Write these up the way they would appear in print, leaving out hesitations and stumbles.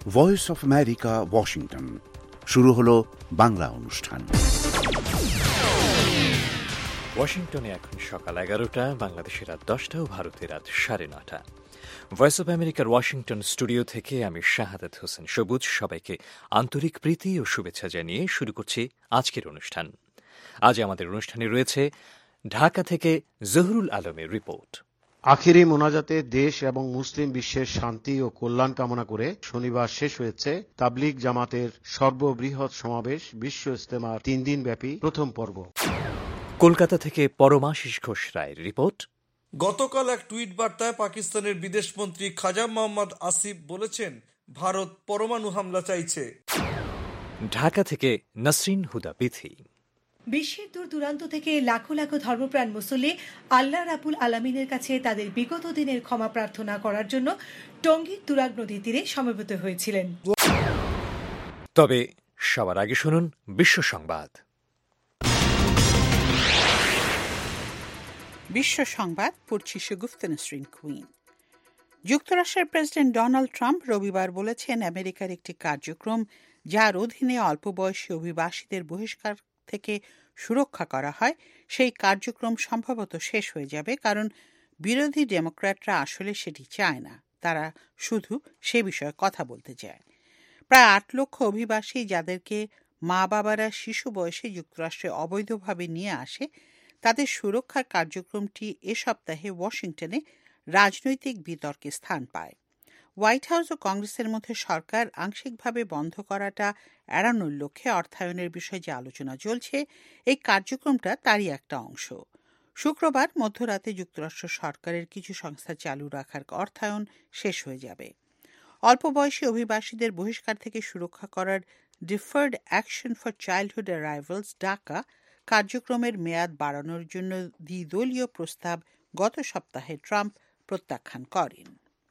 Voice of America, Washington. শুরু হলো বাংলা অনুষ্ঠান। ওয়াশিংটনে এখন সকাল 11টা, বাংলাদেশের রাত 10টা ও ভারতের রাত 9:30। ভয়েস অব আমেরিকার ওয়াশিংটন স্টুডিও থেকে আমি শাহাদাত হোসেন সবুজ সবাইকে আন্তরিক প্রীতি ও শুভেচ্ছা জানিয়ে শুরু করছি আজকের অনুষ্ঠান। আজ আমাদের অনুষ্ঠানে রয়েছে ঢাকা থেকে জহুরুল আলমের রিপোর্ট। আখিরি মোনাজাতে দেশ এবং মুসলিম বিশ্বের শান্তি ও কল্যাণ কামনা করে শনিবার শেষ হয়েছে তাবলিগ জামাতের সর্ববৃহৎ সমাবেশ বিশ্ব ইজতেমার 3 দিন ব্যাপী প্রথম পর্ব। কলকাতা থেকে পরমাশিস ঘোষ রায়ের রিপোর্ট। গতকাল এক টুইট বার্তায় পাকিস্তানের বিদেশমন্ত্রী খাজা মোহাম্মদ আসিফ বলেছেন, ভারত পরমাণু হামলা চাইছে। ঢাকা থেকে নাসরিন হুদা বিথি। বিশ্বের দূর দূরান্ত থেকে লাখো লাখো ধর্মপ্রাণ মুসল্লি আল্লাহ রাব্বুল আলামিনের কাছে তাদের বিগত দিনের ক্ষমা প্রার্থনা করার জন্য টঙ্গীর তুরাগ নদীর তীরে সমবেত হয়েছিলেন। তবে সবার আগে শুনুন বিশ্ব সংবাদ। বিশ্ব সংবাদ পড়ছি শগুফতা নসরিন কুইন। যুক্তরাষ্ট্রের প্রেসিডেন্ট ডোনাল্ড ট্রাম্প রবিবার বলেছেন, আমেরিকার একটি কার্যক্রম যার অধীনে অল্প বয়সী অভিবাসীদের বহিষ্কার থেকে সুরক্ষা করা হয়, সেই কার্যক্রম সম্ভবত শেষ হয়ে যাবে, কারণ বিরোধী ডেমোক্র্যাটরা আসলে সেটি চায় না। তারা শুধু সে বিষয়ে কথা বলতে চায়। প্রায় 8 লক্ষ অভিবাসী, যাদেরকে মা বাবারা শিশু বয়সে যুক্তরাষ্ট্রে অবৈধভাবে নিয়ে আসে, তাদের সুরক্ষার কার্যক্রমটি এ সপ্তাহে ওয়াশিংটনে রাজনৈতিক বিতর্কে স্থান পায়। হোয়াইট হাউস ও কংগ্রেসের মধ্যে সরকার আংশিকভাবে বন্ধ করাটা এড়ানোর লক্ষ্যে অর্থায়নের বিষয়ে যে আলোচনা চলছে, এই কার্যক্রমটা তারই একটা অংশ। শুক্রবার মধ্যরাতে যুক্তরাষ্ট্র সরকারের কিছু সংস্থা চালু রাখার অর্থায়ন শেষ হয়ে যাবে। অল্প বয়সী অভিবাসীদের বহিষ্কার থেকে সুরক্ষা করার deferred action for childhood arrivals ডাকা কার্যক্রমের মেয়াদ বাড়ানোর জন্য দ্বিদলীয় প্রস্তাব গত সপ্তাহে ট্রাম্প প্রত্যাখ্যান করেন।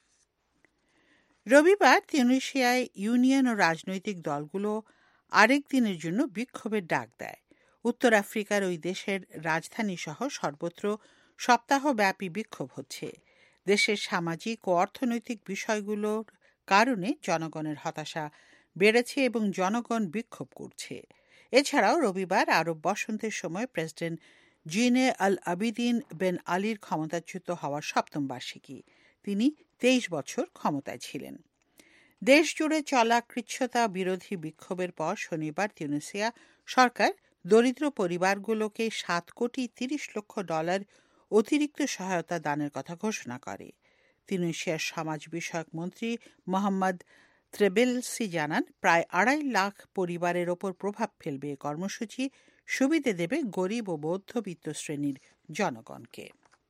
রবিবার তিউনিসিয়ায় ইউনিয়ন ও রাজনৈতিক দলগুলো আরেক দিনের জন্য বিক্ষোভের ডাক দেয়। উত্তর আফ্রিকার ওই দেশের রাজধানী সহ সর্বত্র সপ্তাহব্যাপী বিক্ষোভ হচ্ছে। দেশের সামাজিক ও অর্থনৈতিক বিষয়গুলোর কারণে জনগণের হতাশা বেড়েছে এবং জনগণ বিক্ষোভ করছে। এছাড়াও রবিবার আরব বসন্তের সময় প্রেসিডেন্ট জিনে আল আবিদিন বেন আলীর ক্ষমতাচ্যুত হওয়ার 7ম বার্ষিকী। তিনি 23 বছর ক্ষমতায় ছিলেন। দেশ জুড়ে চলা কৃচ্ছ্রতা বিরোধী বিক্ষোভের পর শনিবার তিউনিসিয়া সরকার দরিদ্র পরিবারগুলোকে $7.30 কোটি অতিরিক্ত সহায়তা দানের কথা ঘোষণা করে। তিউনিসিয়ার সমাজ বিষয়ক মন্ত্রী মোহাম্মদ ত্রেবেলসি জানান, প্রায় 2.5 লাখ পরিবারের ওপর প্রভাব ফেলবে এ কর্মসূচি, সুবিধে দেবে গরিব ও মধ্যবিত্ত শ্রেণীর জনগণকে।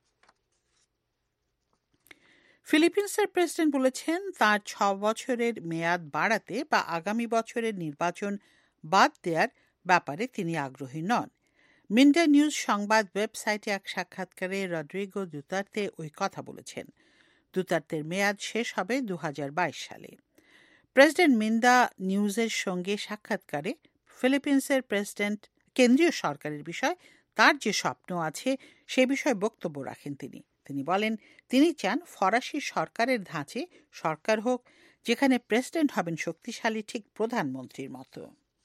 ফিলিপিন্সের প্রেসিডেন্ট বলেছেন, তাঁর 6 বছরের মেয়াদ বাড়াতে বা আগামী বছরের নির্বাচন বাদ দেওয়ার ব্যাপারে তিনি আগ্রহী নন। মিন্ডা নিউজ সংবাদ ওয়েবসাইটে এক সাক্ষাৎকারে রদ্রিগো দুতার্তে ওই কথা বলেছেন। দুতার্তের মেয়াদ শেষ হবে 2022 সালে। প্রেসিডেন্ট মিন্ডা নিউজের সঙ্গে সাক্ষাৎকারে ফিলিপিন্সের প্রেসিডেন্ট কেন্দ্রীয় সরকারের বিষয় তার যে স্বপ্ন আছে সে বিষয়ে বক্তব্য রাখেন তিনি। তিনি বলেন, তিনি চান ফরাসি সরকারের ধাঁচে সরকার হোক, যেখানে প্রেসিডেন্ট হবেন শক্তিশালী, ঠিক প্রধানমন্ত্রীর মতো।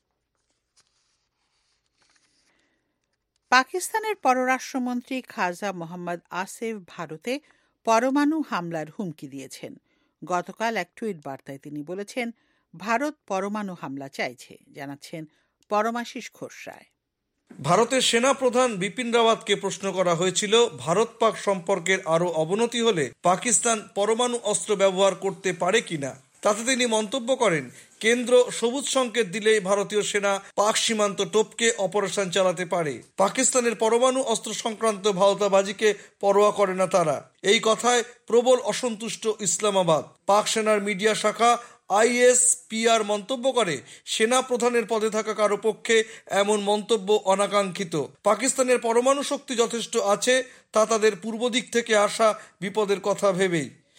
পাকিস্তানের পররাষ্ট্রমন্ত্রী খাজা মোহাম্মদ আসিফ ভারতে পরমাণু হামলার হুমকি দিয়েছেন। গতকাল এক টুইট বার্তায় তিনি বলেছেন, ভারত পরমাণু হামলা চাইছে। জানাচ্ছেন পরমাশিস ঘোষ রায়। ভারতের সেনা প্রধান বিপিন রাওয়াতকে প্রশ্ন করা হয়েছিল, ভারত পাক সম্পর্কের আরও অবনতি হলে পাকিস্তান পরমাণু অস্ত্র ব্যবহার করতে পারে কিনা। তাতে তিনি মন্তব্য করেন, কেন্দ্র সবুজ সংকেত দিলেই ভারতীয় সেনা পাক সীমান্ত টপকে অপারেশন চালাতে পারে। পাকিস্তানের পরমাণু অস্ত্র সংক্রান্ত ভাওতাবাজিকে পরোয়া করে না তারা। এই কথায় প্রবল অসন্তুষ্ট ইসলামাবাদ। পাক সেনার মিডিয়া শাখা ISPR মন্তব্য করে, সেনা প্রধানের পদে থাকা কারো পক্ষে এমন মন্তব্য অনাকাঙ্ক্ষিত। পাকিস্তানের পরমাণু শক্তি যথেষ্ট আছে, তা তাদের পূর্ব দিক থেকে আসা বিপদের কথা ভেবেই।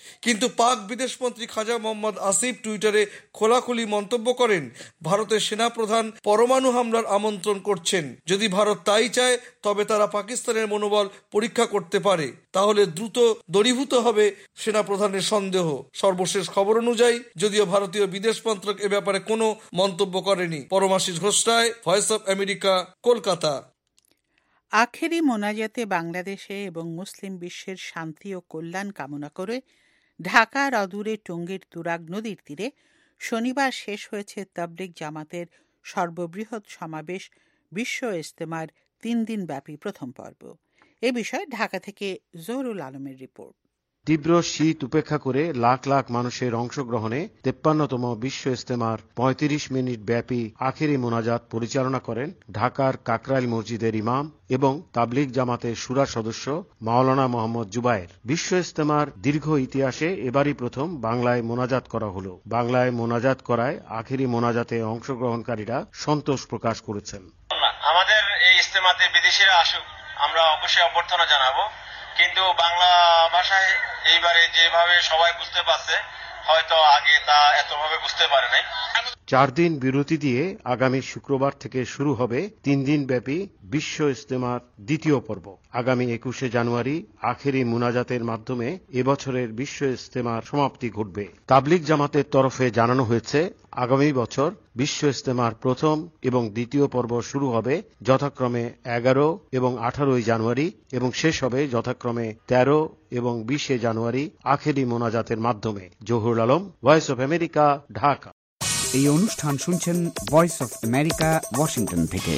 কিন্তু পাক বিদেশমন্ত্রী খাজা মোহাম্মদ আসিফ টুইটারে খোলাখুলি মন্তব্য করেন, ভারতের সেনাপ্রধান পরমাণু হামলার আমন্ত্রণ করছেন। যদি ভারত তাই চায় তবে তারা পাকিস্তানের মনোবল পরীক্ষা করতে পারে, তাহলে দ্রুত দূরীভূত হবে সেনাপ্রধানের সন্দেহ। সর্বশেষ খবর অনুযায়ী যদিও ভারতীয় বিদেশ মন্ত্রক এ ব্যাপারে কোনো মন্তব্য করেনি। Paramashis Ghosh Roy, voice of America, Kolkata. আখেরি মোনাজাতে বাংলাদেশে এবং মুসলিম বিশ্বের শান্তি ও কল্যাণ কামনা করে ঢাকার অদূরে টঙ্গীর তুরাগ নদীর তীরে শনিবার শেষ হয়েছে তাবলিগ জামাতের সর্ববৃহৎ সমাবেশ বিশ্ব ইজতেমার 3 দিন ব্যাপী প্রথম পর্ব। এ বিষয়ে ঢাকা থেকে জহুরুল আলমের রিপোর্ট। তীব্র শীত উপেক্ষা করে লাখ লাখ মানুষের অংশগ্রহণে 53তম বিশ্ব ইজতেমার 35 মিনিট ব্যাপী আখেরি মোনাজাত পরিচালনা করেন ঢাকার কাকরাইল মসজিদের ইমাম এবং তাবলিগ জামাতের শুরা সদস্য মাওলানা মোহাম্মদ জুবায়ের। বিশ্ব ইজতেমার দীর্ঘ ইতিহাসে এবারই প্রথম বাংলায় মোনাজাত করা হলো। বাংলায় মোনাজাত করায় আখেরি মোনাজাতে অংশগ্রহণকারীরা সন্তোষ প্রকাশ করেছেন। আমাদের এই ইজতেমাতে বিদেশিরা আসুক, আমরা অবশ্যই অভ্যর্থনা জানাবো, কিন্তু বাংলা ভাষায় এইবারে যেভাবে সবাই বুঝতে পারছে, হয়তো আগে তা এতভাবে বুঝতে পারে নাই। 4 দিন বিরতি দিয়ে আগামী শুক্রবার থেকে শুরু হবে 3 দিন ব্যাপী বিশ্ব ইজতেমার দ্বিতীয় পর্ব। আগামী 21শে জানুয়ারি আখেরি মুনাজাতের মাধ্যমে এবছরের বিশ্ব ইজতেমার সমাপ্তি ঘটবে। তাবলিগ জামাতের তরফে জানানো হয়েছে, আগামী বছর বিশ্ব ইজতেমার প্রথম এবং দ্বিতীয় পর্ব শুরু হবে যথাক্রমে 11 এবং 18 জানুয়ারি এবং শেষ হবে যথাক্রমে 13 এবং 20 জানুয়ারি আখেরি মোনাজাতের মাধ্যমে। Jahurul Alam, voice of America, Dhaka. এই অনুষ্ঠান শুনছেন ভয়েস অফ আমেরিকা, ওয়াশিংটন থেকে।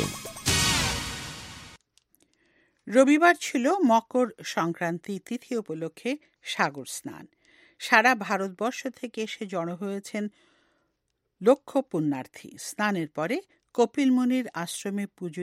রবিবার ছিল মকর সংক্রান্তি তিথি উপলক্ষে সাগর স্নান। সারা ভারতবর্ষ থেকে এসে জড়ো হয়েছেন লক্ষ পুণ্যার্থী। স্নানের পরে কপিল মুনির আশ্রমে পুজো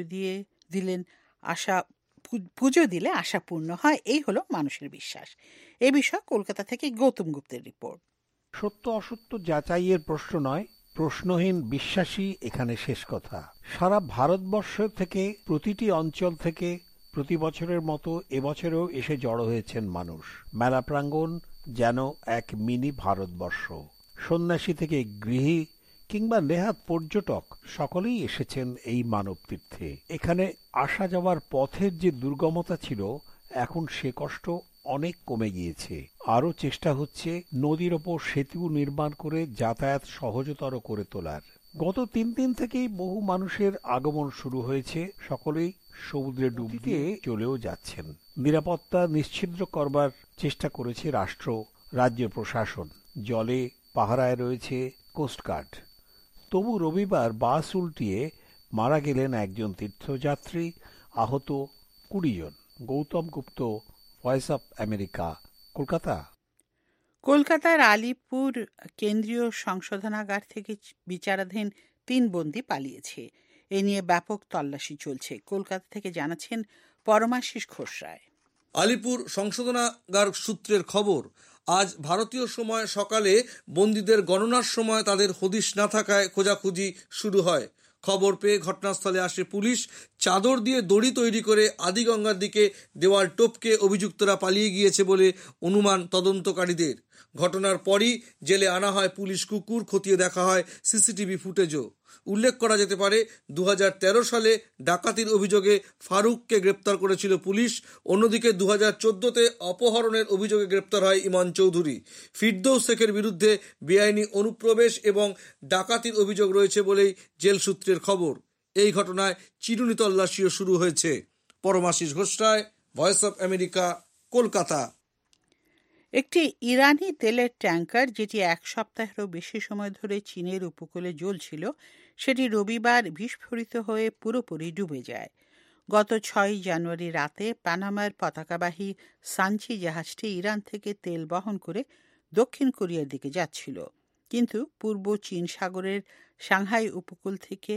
দিলে আশা পূর্ণ হয়, এই হলো মানুষের বিশ্বাস। এ বিষয়ে কলকাতা থেকে গৌতম গুপ্তের রিপোর্ট। সত্য অসত্য যাচাইয়ের প্রশ্ন নয়, প্রশ্নহীন বিশ্বাসই এখানে শেষ কথা। সারা ভারতবর্ষ থেকে, প্রতিটি অঞ্চল থেকে প্রতি বছরের মতো এবছরেও এসে জড়ো হয়েছেন মানুষ। মেলা প্রাঙ্গণ যেন এক মিনি ভারতবর্ষ। সন্ন্যাসী থেকে গৃহী কিংবা নেহাত পর্যটক সকলেই এসেছেন এই মানব তীর্থে। এখানে আসা যাওয়ার পথের যে দুর্গমতা ছিল, এখন সে কষ্ট অনেক কমে গিয়েছে। আরও চেষ্টা হচ্ছে নদীর ওপর সেতু নির্মাণ করে যাতায়াত সহজতর করে তোলার। গত 3 দিন থেকেই বহু মানুষের আগমন শুরু হয়েছে। সকলেই সমুদ্রে ডুব দিয়ে চলেও যাচ্ছেন। নিরাপত্তা নিশ্ছিদ্র করবার চেষ্টা করেছে রাষ্ট্র, রাজ্য প্রশাসন। জলে পাহারায় রয়েছে কোস্টগার্ড। তবু রবিবার বাস উল্টিয়ে মারা গেলেন একজন তীর্থযাত্রী, আহত 20 জন। Gautam Gupta, voice of America, Kolkata. কলকাতার আলিপুর কেন্দ্রীয় সংশোধনাগার থেকে বিচারাধীন 3 বন্দী পালিয়েছে। এ নিয়ে ব্যাপক তল্লাশি চলছে। কলকাতা থেকে জানাচ্ছেন পরমাশিস ঘোষ রায়। আলিপুর সংশোধনাগার সূত্রের খবর, আজ ভারতীয় সময় সকালে বন্দীদের গণনার সময় তাদের হদিশ না থাকায় খোঁজাখুঁজি শুরু হয়। খবর পেয়ে ঘটনাস্থলে আসে পুলিশ। চাদর দিয়ে দড়ি তৈরি করে আদিগঙ্গার দিকে দেওয়াল টপকে অভিযুক্তরা পালিয়ে গিয়েছে বলে অনুমান তদন্তকারীদের। ঘটনার পরই জেলে আনা হয় পুলিশ কুকুর, খতিয়ে দেখা হয় সিসিটিভি ফুটেজও। উল্লেখ করা যেতে পারে, 2013 সালে ডাকাতির অভিযোগে ফারুককে গ্রেপ্তার করেছিল পুলিশ। অন্যদিকে 2014-তে অপহরণের অভিযোগে গ্রেপ্তার হয় ইমন চৌধুরী। ফিরদৌস শেখের বিরুদ্ধে বেআইনি অনুপ্রবেশ এবং ডাকাতির অভিযোগ রয়েছে বলেই জেল সূত্রের খবর। এই ঘটনায় চিরুনি তল্লাশিও শুরু হয়েছে। Paramashis Ghosh Roy, voice of America, Kolkata. একটি ইরানি তেলের ট্যাঙ্কার, যেটি 1 সপ্তাহেরও বেশি সময় ধরে চীনের উপকূলে জ্বলছিল, সেটি রবিবার বিস্ফোরিত হয়ে পুরোপুরি ডুবে যায়। গত 6 জানুয়ারি রাতে পানামার পতাকাবাহী সাঞ্চি জাহাজটি ইরান থেকে তেল বহন করে দক্ষিণ কোরিয়ার দিকে যাচ্ছিল, কিন্তু পূর্ব চীন সাগরের সাংহাই উপকূল থেকে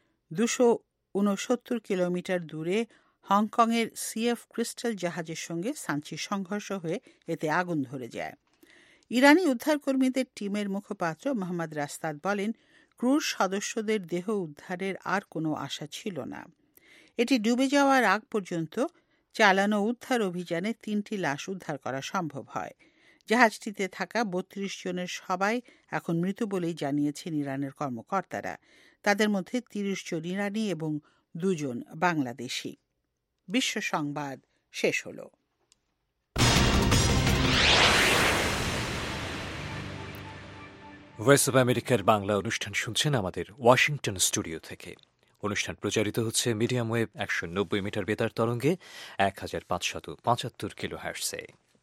269 কিলোমিটার দূরে হংকংয়ের সিএফ ক্রিস্টাল জাহাজের সঙ্গে সাঞ্চির সংঘর্ষ হয়ে এতে আগুন ধরে যায়। ইরানি উদ্ধারকর্মীদের টিমের মুখপাত্র মোহাম্মদ রাস্তাদ বলেন, ক্রুজ সদস্যদের দেহ উদ্ধারের আর কোনো আশা ছিল না। এটি ডুবে যাওয়ার আগ পর্যন্ত চালানো উদ্ধার অভিযানে 3টি লাশ উদ্ধার করা সম্ভব হয়। জাহাজটিতে থাকা ৩২ জনের সবাই এখন মৃত বলেই জানিয়েছেন ইরানের কর্মকর্তারা। তাদের মধ্যে ৩০ জন ইরানি এবং 2 জন বাংলাদেশি। বিশ্ব সংবাদ শেষ হলো। ভয়েস অব আমেরিকার বাংলা অনুষ্ঠান শুনছেন আমাদের ওয়াশিংটন স্টুডিও থেকে। অনুষ্ঠান প্রচারিত হচ্ছে মিডিয়াম ওয়েভ ১৯০ মিটার বেতার তরঙ্গে ১৫৭৫ কিলোহার্টজে।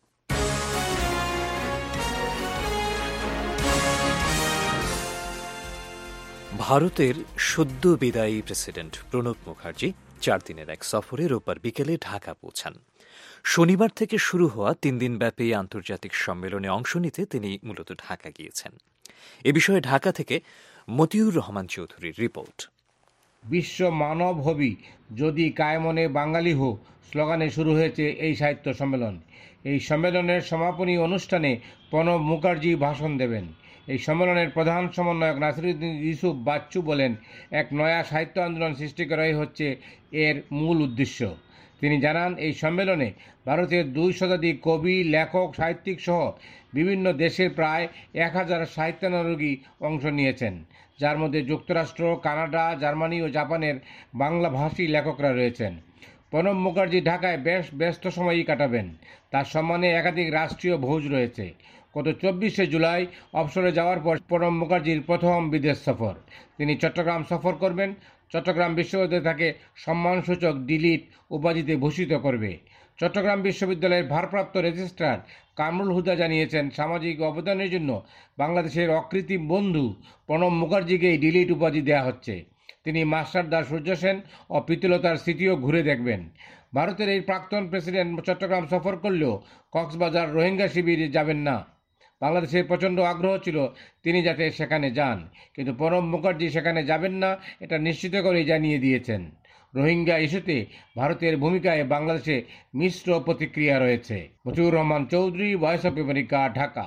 ভারতের সদ্য বিদায়ী প্রেসিডেন্ট প্রণব মুখার্জি 4 দিনের এক সফরে রোববার বিকেলে ঢাকা পৌঁছান। শনিবার থেকে শুরু হওয়া 3 দিনব্যাপী আন্তর্জাতিক সম্মেলনে অংশ নিতে তিনি মূলত ঢাকা গিয়েছেন। এ বিষয়ে ঢাকা থেকে মতিউর রহমান চৌধুরীর রিপোর্ট। বিশ্ব মানব হবি যদি কায়মনে বাঙালি হো স্লোগানে শুরু হয়েছে এই সাহিত্য সম্মেলন। এই সম্মেলনের সমাপনী অনুষ্ঠানে প্রণব মুখার্জি ভাষণ দেবেন। এই সম্মেলনের প্রধান সমন্বয়ক নাসিরুদ্দিন ইউসুফ বাচ্চু বলেন, এক নয়া সাহিত্য আন্দোলন সৃষ্টি করাই হচ্ছে এর মূল উদ্দেশ্য। তিনি জানান, এই সম্মেলনে ভারতের 2 শতাধিক কবি, লেখক, সাহিত্যিক সহ বিভিন্ন দেশের প্রায় 1000 সাহিত্যানুরাগী অংশ নিয়েছেন, যার মধ্যে যুক্তরাষ্ট্র, কানাডা, জার্মানি ও জাপানের বাংলাভাষী লেখকরা রয়েছেন। প্রণব মুখার্জি ঢাকায় বেশ ব্যস্ত সময়ই কাটাবেন। তার সম্মানে একাধিক রাষ্ট্রীয় ভোজ রয়েছে। গত 24শে জুলাই অবসরে যাওয়ার পর প্রণব মুখার্জির প্রথম বিদেশ সফর। তিনি চট্টগ্রাম সফর করবেন। চট্টগ্রাম বিশ্ববিদ্যালয় তাকে সম্মানসূচক ডিলিট উপাধিতে ভূষিত করবে। চট্টগ্রাম বিশ্ববিদ্যালয়ের ভারপ্রাপ্ত রেজিস্ট্রার কামরুল হুদা জানিয়েছেন, সামাজিক অবদানের জন্য বাংলাদেশের অকৃত্রিম বন্ধু প্রণব মুখার্জিকে এই ডিলিট উপাধি দেওয়া হচ্ছে। তিনি মাস্টারদা সূর্য সেন ও প্রীতিলতার স্মৃতিও ঘুরে দেখবেন। ভারতের এই প্রাক্তন প্রেসিডেন্ট চট্টগ্রাম সফর করলেও কক্সবাজার রোহিঙ্গা শিবিরে যাবেন না। বাংলাদেশের প্রচণ্ড আগ্রহ ছিল তিনি যাতে সেখানে যান, কিন্তু প্রণব মুখার্জি সেখানে যাবেন না, এটা নিশ্চিত করেই জানিয়ে দিয়েছেন। রোহিঙ্গা ইস্যুতে ভারতের ভূমিকায় বাংলাদেশে মিশ্র প্রতিক্রিয়া রয়েছে। Motiur Rahman Chowdhury, voice of America, Dhaka.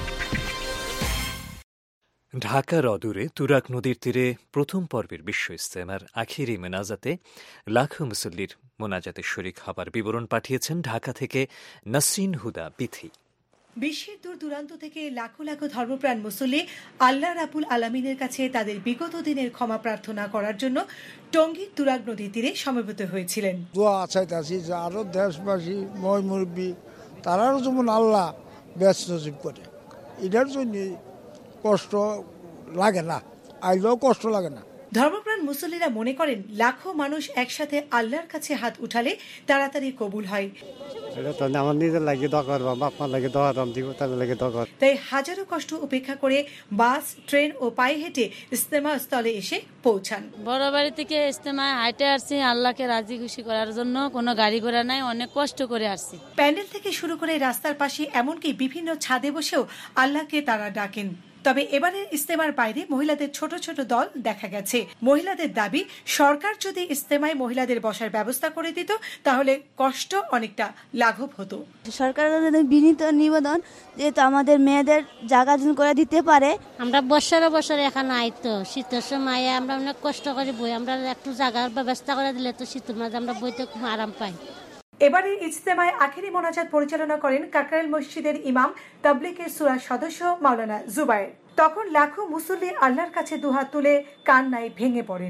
ঢাকার অদূরে তুরাগ নদীর তীরে প্রথম পর্বের বিশ্ব ইজতেমার আখিরি মোনাজাতে লাখো মুসল্লির মোনাজাতে শরিক হবার বিবরণ পাঠিয়েছেন ঢাকা থেকে নাসরিন হুদা বিথি। বিশ্বের দূর দূরান্ত থেকে লাখো লাখো ধর্মপ্রাণ মুসল্লি আল্লাহ রাব্বুল আলামিনের কাছে তাদের বিগত দিনের ক্ষমা প্রার্থনা করার জন্য টঙ্গীর তুরাগ নদীর তীরে সমবেত হয়েছিলেন। দোয়া চাইতাছি যে আরো দেশবাসী, ময় মুরব্বী, তারাও যেমন আল্লাহ ব্যস্ত নসিব করে। এটার জন্য কষ্ট লাগে না, আইলেও কষ্ট লাগে না। ধর্মপ্রাণ মুসল্লিরা মনে করেন, লাখো মানুষ একসাথে আল্লাহর কাছে হাত উঠালে তাড়াতাড়ি কবুল হয়। তাই হাজারো কষ্ট উপেক্ষা করে বাস, ট্রেন ও পায়ে হেঁটে ইজতেমা স্থলে এসে পৌঁছান। বড় বাড়ি থেকে ইজতেমায় হাঁটে আসছি আল্লাহকে রাজি খুশি করার জন্য। কোনো গাড়ি ঘোড়া নাই, অনেক কষ্ট করে আসছি। প্যান্ডেল থেকে শুরু করে রাস্তার পাশে এমনকি বিভিন্ন ছাদে বসেও আল্লাহকে তারা ডাকেন। তবে এবারের ইজতেমার বাইরে মহিলাদের ছোট ছোট দল দেখা গেছে। মহিলাদের দাবি, সরকার যদি ইজতেমায় মহিলাদের বসার ব্যবস্থা করে দিত তাহলে কষ্ট অনেকটা লাঘব হতো। সরকারের বিনীত নিবেদন যেহেতু আমাদের মেয়েদের জায়গা করে দিতে পারে। আমরা বছরে এখানে আইতো শীতের সময় আমরা অনেক কষ্ট করে বই, আমরা একটু জায়গার ব্যবস্থা করে দিলে তো শীতের মাঝে আমরা বইতে খুব আরাম পাই। এবারের ইজতেমায় আখেরি মোনাজাত পরিচালনা করেন কাকরাইল মসজিদের ইমাম, তাবলিগের সূরা সদস্য মাওলানা জুবায়ের। তখন লাখো মুসল্লি আল্লাহর কাছে দুহাত তুলে কান্নায় ভেঙে পড়েন।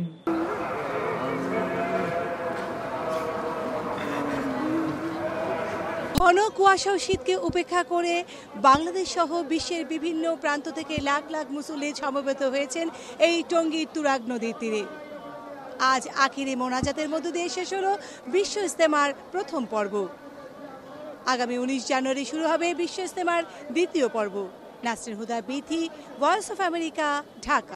ঘন কুয়াশা ও শীতকে উপেক্ষা করে বাংলাদেশ সহ বিশ্বের বিভিন্ন প্রান্ত থেকে লাখ লাখ মুসল্লি সমবেত হয়েছেন এই টঙ্গীর তুরাগ নদীর তীরে। আজ আখিরি মোনাজাতের মধ্য দিয়ে শেষ হলো বিশ্ব ইজতেমার প্রথম পর্ব। আগামী 19 জানুয়ারি শুরু হবে বিশ্ব ইজতেমার দ্বিতীয় পর্ব। Nasrin Huda Bithi, voice of America, Dhaka.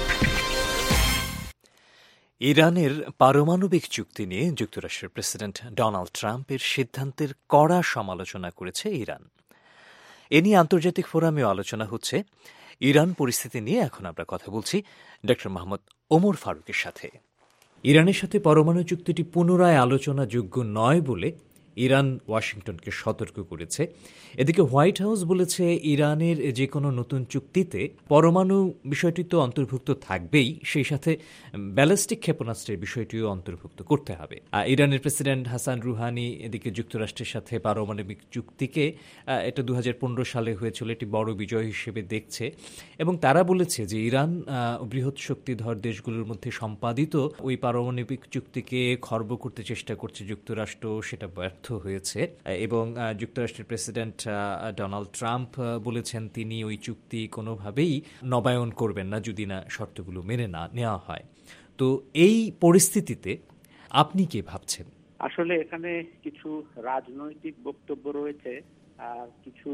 ইরানের পারমাণবিক চুক্তি নিয়ে যুক্তরাষ্ট্রের প্রেসিডেন্ট ডোনাল্ড ট্রাম্পের সিদ্ধান্তের কড়া সমালোচনা করেছে ইরান। এ নিয়ে আন্তর্জাতিক ফোরামেও আলোচনা হচ্ছে। ইরান পরিস্থিতি নিয়ে এখন আমরা কথা বলছি ড. মোহাম্মদ ওমর ফারুকের সাথে। ইরানের সাথে পরমাণু চুক্তিটি পুনরায় আলোচনাযোগ্য নয় বলে ইরান ওয়াশিংটনকে সতর্ক করেছে। এদিকে হোয়াইট হাউস বলেছে ইরানের যে কোনো নতুন চুক্তিতে পরমাণু বিষয়টি তো অন্তর্ভুক্ত থাকবেই, সেই সাথে ব্যালিস্টিক ক্ষেপণাস্ত্রের বিষয়টিও অন্তর্ভুক্ত করতে হবে। ইরানের প্রেসিডেন্ট হাসান রুহানি এদিকে যুক্তরাষ্ট্রের সাথে পারমাণবিক চুক্তিকে, এটা 2015 সালে হয়েছিল, এটি বড় বিজয় হিসেবে দেখছে এবং তারা বলেছে যে ইরান বৃহৎ শক্তিধর দেশগুলোর মধ্যে সম্পাদিত ওই পারমাণবিক চুক্তিকে খর্ব করতে চেষ্টা করছে যুক্তরাষ্ট্র, সেটা ব্যর্থ হয়েছে এবং যুক্তরাষ্ট্রের প্রেসিডেন্ট ডোনাল্ড ট্রাম্প বলেছেন তিনি ওই চুক্তি কোনোভাবেই নবায়ন করবেন না যদি না শর্তগুলো মেনে না নেওয়া হয়। তো এই পরিস্থিতিতে আপনি কি ভাবছেন? আসলে এখানে কিছু রাজনৈতিক বক্তব্য রয়েছে আর কিছু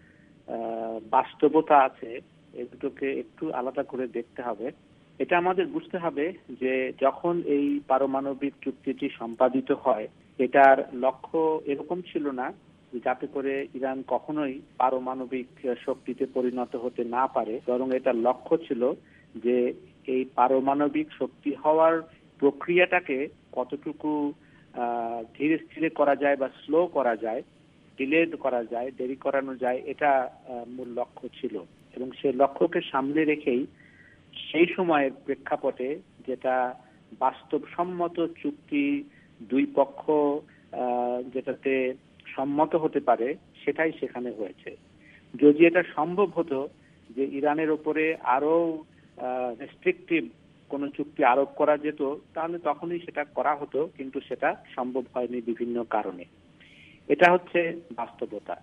বাস্তবতা আছে, এই দুটোকে একটু আলাদা করে দেখতে হবে। এটা আমাদের বুঝতে হবে যে যখন এই পারমাণবিক চুক্তিটি সম্পাদিত হয়, এটার লক্ষ্য এরকম ছিল না যাতে করে ইরান কখনোই পারমাণবিক শক্তিতে পরিণত হতে না পারে, বরং এটার লক্ষ্য ছিল যে এই পারমাণবিক শক্তি হওয়ার প্রক্রিয়াটাকে কতটুকু ধীরে স্থিরে করা যায় বা স্লো করা যায়, ডিলে করা যায়, দেরি করানো যায়, এটা মূল লক্ষ্য ছিল। এবং সেই লক্ষ্যকে সামনে রেখেই সেই সময়ের প্রেক্ষাপটে যেটা বাস্তবসম্মত চুক্তি, দুই পক্ষ যেটাতে সম্মত হতে পারে, সেটাই সেখানে হয়েছে। যদি এটা সম্ভব হতো যে ইরানের উপরে আরো রেস্ট্রিকটিভ কোন চুক্তি আরোপ করা যেত, তাহলে তখনই সেটা করা হতো, কিন্তু সেটা সম্ভব হয়নি বিভিন্ন কারণে। এটা হচ্ছে বাস্তবতা।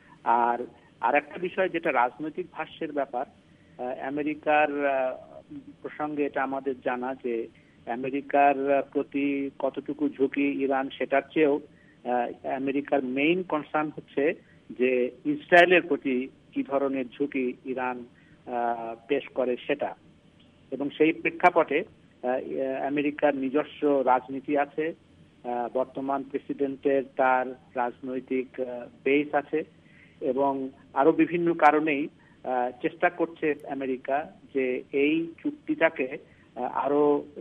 আর একটা বিষয় যেটা রাজনৈতিক ভাষ্যের ব্যাপার, আমেরিকার প্রসঙ্গে এটা আমাদের জানা যে আমেরিকার প্রতি কতটুকু ঝুঁকি ইরান, সেটার চেয়েও আমেরিকার মেইন কনসার্ন হচ্ছে যে ইসরায়েলের প্রতি কি ধরনের ঝুঁকি ইরান পেশ করে সেটা। এবং সেই প্রেক্ষাপটে আমেরিকার নিজস্ব রাজনীতি আছে, বর্তমান প্রেসিডেন্টের তার রাজনৈতিক বেস আছে এবং আরো বিভিন্ন কারণেই চেষ্টা করছে আমেরিকা যে এই চুক্তিটাকে আরো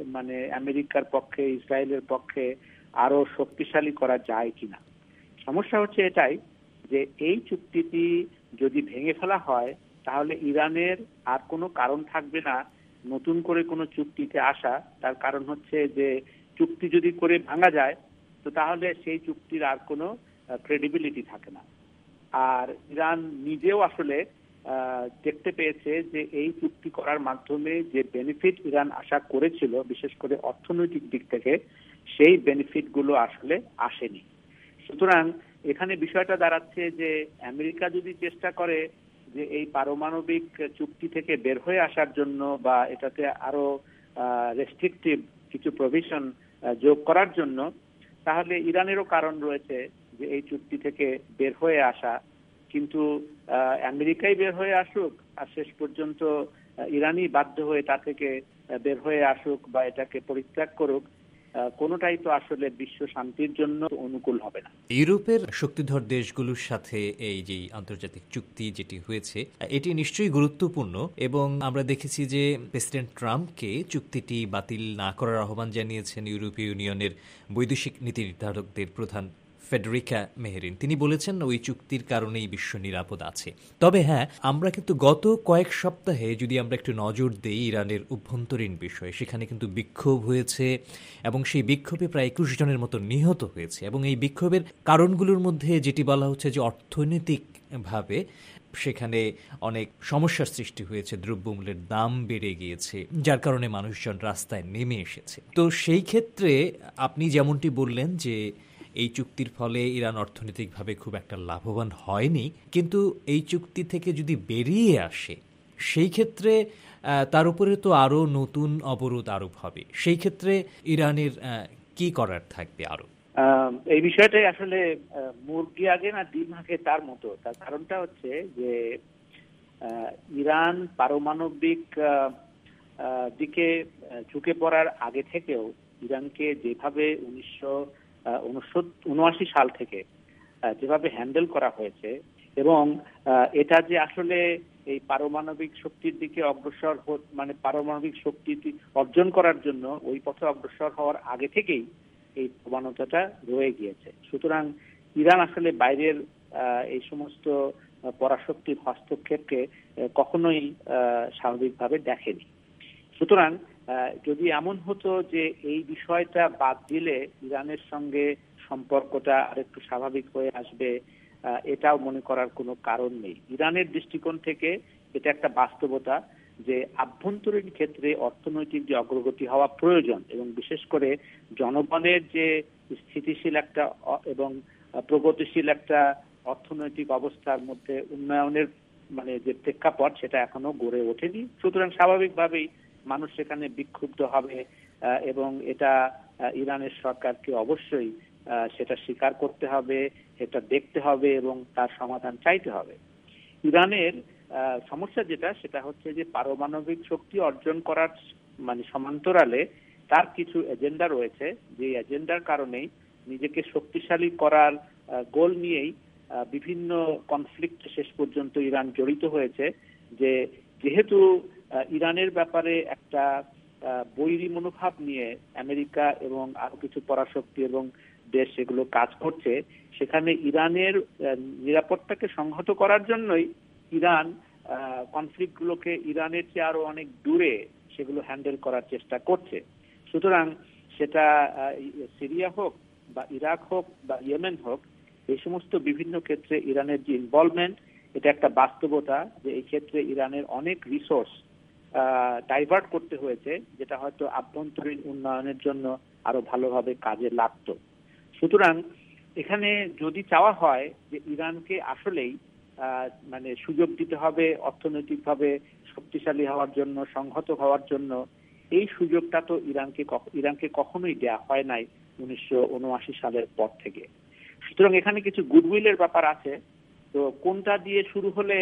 আমেরিকার পক্ষে, ইসরায়েলের পক্ষে আরো শক্তিশালী করা যায় কিনা। সমস্যা হচ্ছে এটাই যে এই চুক্তিটি যদি ভেঙে ফেলা হয়, তাহলে ইরানের আর কোনো কারণ থাকবে না নতুন করে কোনো চুক্তিতে আসা। তার কারণ হচ্ছে যে চুক্তি যদি করে ভাঙা যায়, তো তাহলে সেই চুক্তির আর কোনো ক্রেডিবিলিটি থাকে না। আর ইরান নিজেও আসলে দেখতে পেয়েছে যে এই চুক্তি করার মাধ্যমে যে বেনিফিট ইরান আশা করেছিল, বিশেষ করে অর্থনৈতিক দিক থেকে, সেই বেনিফিট গুলো আসলে আসেনি। সুতরাং এখানে বিষয়টা দাঁড়াচ্ছে যে আমেরিকা যদি চেষ্টা করে যে এই পারমাণবিক চুক্তি থেকে বের হয়ে আসার জন্য বা এটাতে আরো রেস্ট্রিকটিভ কিছু প্রভিশন যোগ করার জন্য, তাহলে ইরানেরও কারণ রয়েছে যে এই চুক্তি থেকে বের হয়ে আসা। কিন্তু আমেরিকাই বের হয়ে আসুক আর শেষ পর্যন্ত ইরানই বাধ্য হয়ে তা থেকে বের হয়ে আসুক বা এটাকে পরিত্যাগ করুক, কোনোটাই তো আসলে বিশ্ব শান্তির জন্য অনুকূল হবে না। ইউরোপের শক্তিধর দেশগুলোর সাথে এই যে আন্তর্জাতিক চুক্তি যেটি হয়েছে, এটি নিশ্চয়ই গুরুত্বপূর্ণ এবং আমরা দেখেছি যে প্রেসিডেন্ট ট্রাম্পকে চুক্তিটি বাতিল না করার আহ্বান জানিয়েছেন ইউরোপীয় ইউনিয়নের বৈদেশিক নীতি নির্ধারকদের প্রধান ফেডেরিকা মেহেরিন। তিনি বলেছেন ওই চুক্তির কারণেই বিশ্ব নিরাপদ আছে। তবে হ্যাঁ, আমরা কিন্তু গত কয়েক সপ্তাহে যদি আমরা একটু নজর দেই ইরানের অভ্যন্তরীণ বিষয়ে, সেখানে কিন্তু বিক্ষোভ হয়েছে এবং সেই বিক্ষোভে প্রায় 21 জনের মতো নিহত হয়েছে। এবং এই বিক্ষোভের কারণগুলোর মধ্যে যেটি বলা হচ্ছে যে অর্থনৈতিকভাবে সেখানে অনেক সমস্যার সৃষ্টি হয়েছে, দ্রব্যমূল্যের দাম বেড়ে গিয়েছে, যার কারণে মানুষজন রাস্তায় নেমে এসেছে। তো সেই ক্ষেত্রে আপনি যেমনটি বললেন যে এই চুক্তির ফলে ইরান অর্থনৈতিকভাবে খুব একটা লাভবান হয়নি, কিন্তু এই চুক্তি থেকে যদি বেরিয়ে আসে সেই ক্ষেত্রে তার উপরে তো আরো নতুন অবরোধ আরোপ হবে। সেই ক্ষেত্রে ইরানের কি করার থাকবে আরো? এই বিষয়টাই আসলে মুরগি আগে না ডিম আগে তার মতো। তার কারণটা হচ্ছে যে ইরান পারমাণবিক দিকে ঝুঁকে পড়ার আগে থেকেও ইরানকে যেভাবে 1979 সাল থেকে যেভাবে হ্যান্ডেল করা হয়েছে এবং এটা যে আসলে এই পারমাণবিক শক্তির দিকে অগ্রসর পারমাণবিক শক্তি অর্জন করার জন্য ওই পথে অগ্রসর হওয়ার আগে থেকেই এই প্রবণতাটা রয়ে গিয়েছে। সুতরাং ইরান আসলে বাইরের এই সমস্ত পরাশক্তির হস্তক্ষেপকে কখনোই স্বাভাবিকভাবে দেখেনি। সুতরাং যদি এমন হতো যে এই বিষয়টা বাদ দিলে ইরানের সঙ্গে সম্পর্কটা আরেকটু স্বাভাবিক হয়ে আসবে, এটাও মনে করার কোনো কারণ নেই। ইরানের দৃষ্টিকোণ থেকে এটা একটা বাস্তবতা যে আভ্যন্তরীণ ক্ষেত্রে অর্থনৈতিক যে অগ্রগতি হওয়া প্রয়োজন এবং বিশেষ করে জনগণের যে স্থিতিশীল একটা এবং প্রগতিশীল একটা অর্থনৈতিক অবস্থার মধ্যে উন্নয়নের যে প্রেক্ষাপট সেটা এখনো গড়ে ওঠেনি। সুতরাং স্বাভাবিকভাবেই মানুষ সেখানে বিক্ষুব্ধ হবে এবং এটা ইরানের সরকারকে অবশ্যই সেটা স্বীকার করতে হবে, এটা দেখতে হবে এবং তার সমাধান চাইতে হবে। ইরানের সমস্যা সেটা হচ্ছে যে পারমাণবিক শক্তি অর্জন করার সমান্তরালে তার কিছু এজেন্ডা রয়েছে, যে এজেন্ডার কারণেই নিজেকে শক্তিশালী করার গোল নিয়েই বিভিন্ন কনফ্লিক্ট শেষ পর্যন্ত ইরান জড়িত হয়েছে। যেহেতু ইরানের ব্যাপারে একটা বৈরী মনোভাব নিয়ে আমেরিকা এবং আরো কিছু পরাশক্তি এবং দেশ সেগুলো কাজ করছে, সেখানে ইরানের নিরাপত্তাকে সংহত করার জন্যই ইরান কনফ্লিক্ট গুলোকে ইরানের চেয়ে আরো অনেক দূরে সেগুলো হ্যান্ডেল করার চেষ্টা করছে। সুতরাং সেটা সিরিয়া হোক বা ইরাক হোক বা ইয়েমেন হোক, এই সমস্ত বিভিন্ন ক্ষেত্রে ইরানের যে ইনভলভমেন্ট, এটা একটা বাস্তবতা যে এই ক্ষেত্রে ইরানের অনেক রিসোর্স ডাইভার্ট করতে হয়েছে, যেটা হয়তো আভ্যন্তরীণ উন্নয়নের জন্য আরো ভালোভাবে কাজে লাগতো। সুতরাং এখানে যদি চাওয়া হয় যে ইরানকে আসলেই সুযোগ দিতে হবে অর্থনৈতিকভাবে শক্তিশালী হওয়ার জন্য, সংহত হওয়ার জন্য, এই সুযোগটা তো ইরানকে কখনোই দেয়া হয় নাই 1979 সালের পর থেকে। সুতরাং এখানে কিছু গুডউইলের ব্যাপার আছে। তো কোনটা দিয়ে শুরু হলে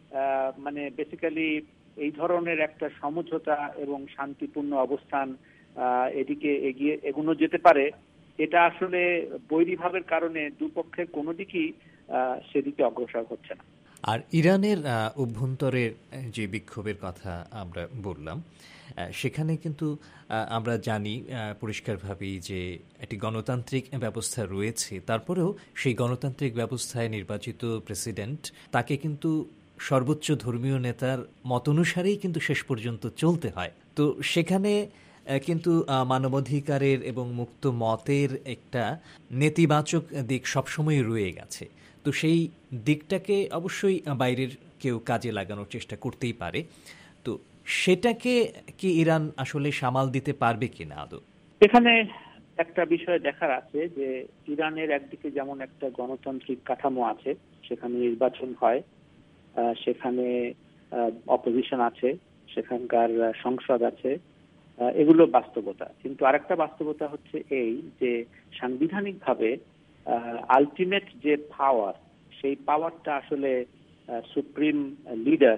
বেসিক্যালি এই ধরনের একটা সমঝোতা এবং শান্তিপূর্ণ অবস্থান এদিকে এগোনো যেতে পারে, এটা আসলে বৈরীভাবের কারণে দুপক্ষের কোনো দিকই সেদিকে অগ্রসর হচ্ছে না। আর ইরানের অভ্যন্তরের যে বিক্ষোভের কথা আমরা বললাম, সেখানে কিন্তু আমরা জানি পরিষ্কারভাবেই যে একটি গণতান্ত্রিক ব্যবস্থা রয়েছে। তারপরেও সেই গণতান্ত্রিক ব্যবস্থায় নির্বাচিত প্রেসিডেন্ট, তাকে কিন্তু সর্বোচ্চ ধর্মীয় নেতার মতানুসারেই কিন্তু শেষ পর্যন্ত চলতে হয়। তো সেখানে কিন্তু মানবাধিকারের এবং মুক্ত মতের একটা নেতিবাচক দিক সবসময় রয়ে গেছে। তো সেই দিকটাকে অবশ্যই বাইরের কেউ কাজে লাগানোর চেষ্টা করতেই পারে। তো সেটাকে কি ইরান আসলে সামাল দিতে পারবে কিনা আদৌ? এখানে একটা বিষয় দেখার আছে যে ইরানের একদিকে যেমন একটা গণতান্ত্রিক কাঠামো আছে, সেখানে নির্বাচন হয়, সেখানে অপোজিশন আছে, সেখানকার সংসদ আছে, এগুলো বাস্তবতা। কিন্তু আরেকটা বাস্তবতা হচ্ছে এই যে সাংবিধানিকভাবে আলটিমেট যে পাওয়ার, সেই পাওয়ারটা আসলে সুপ্রিম লিডার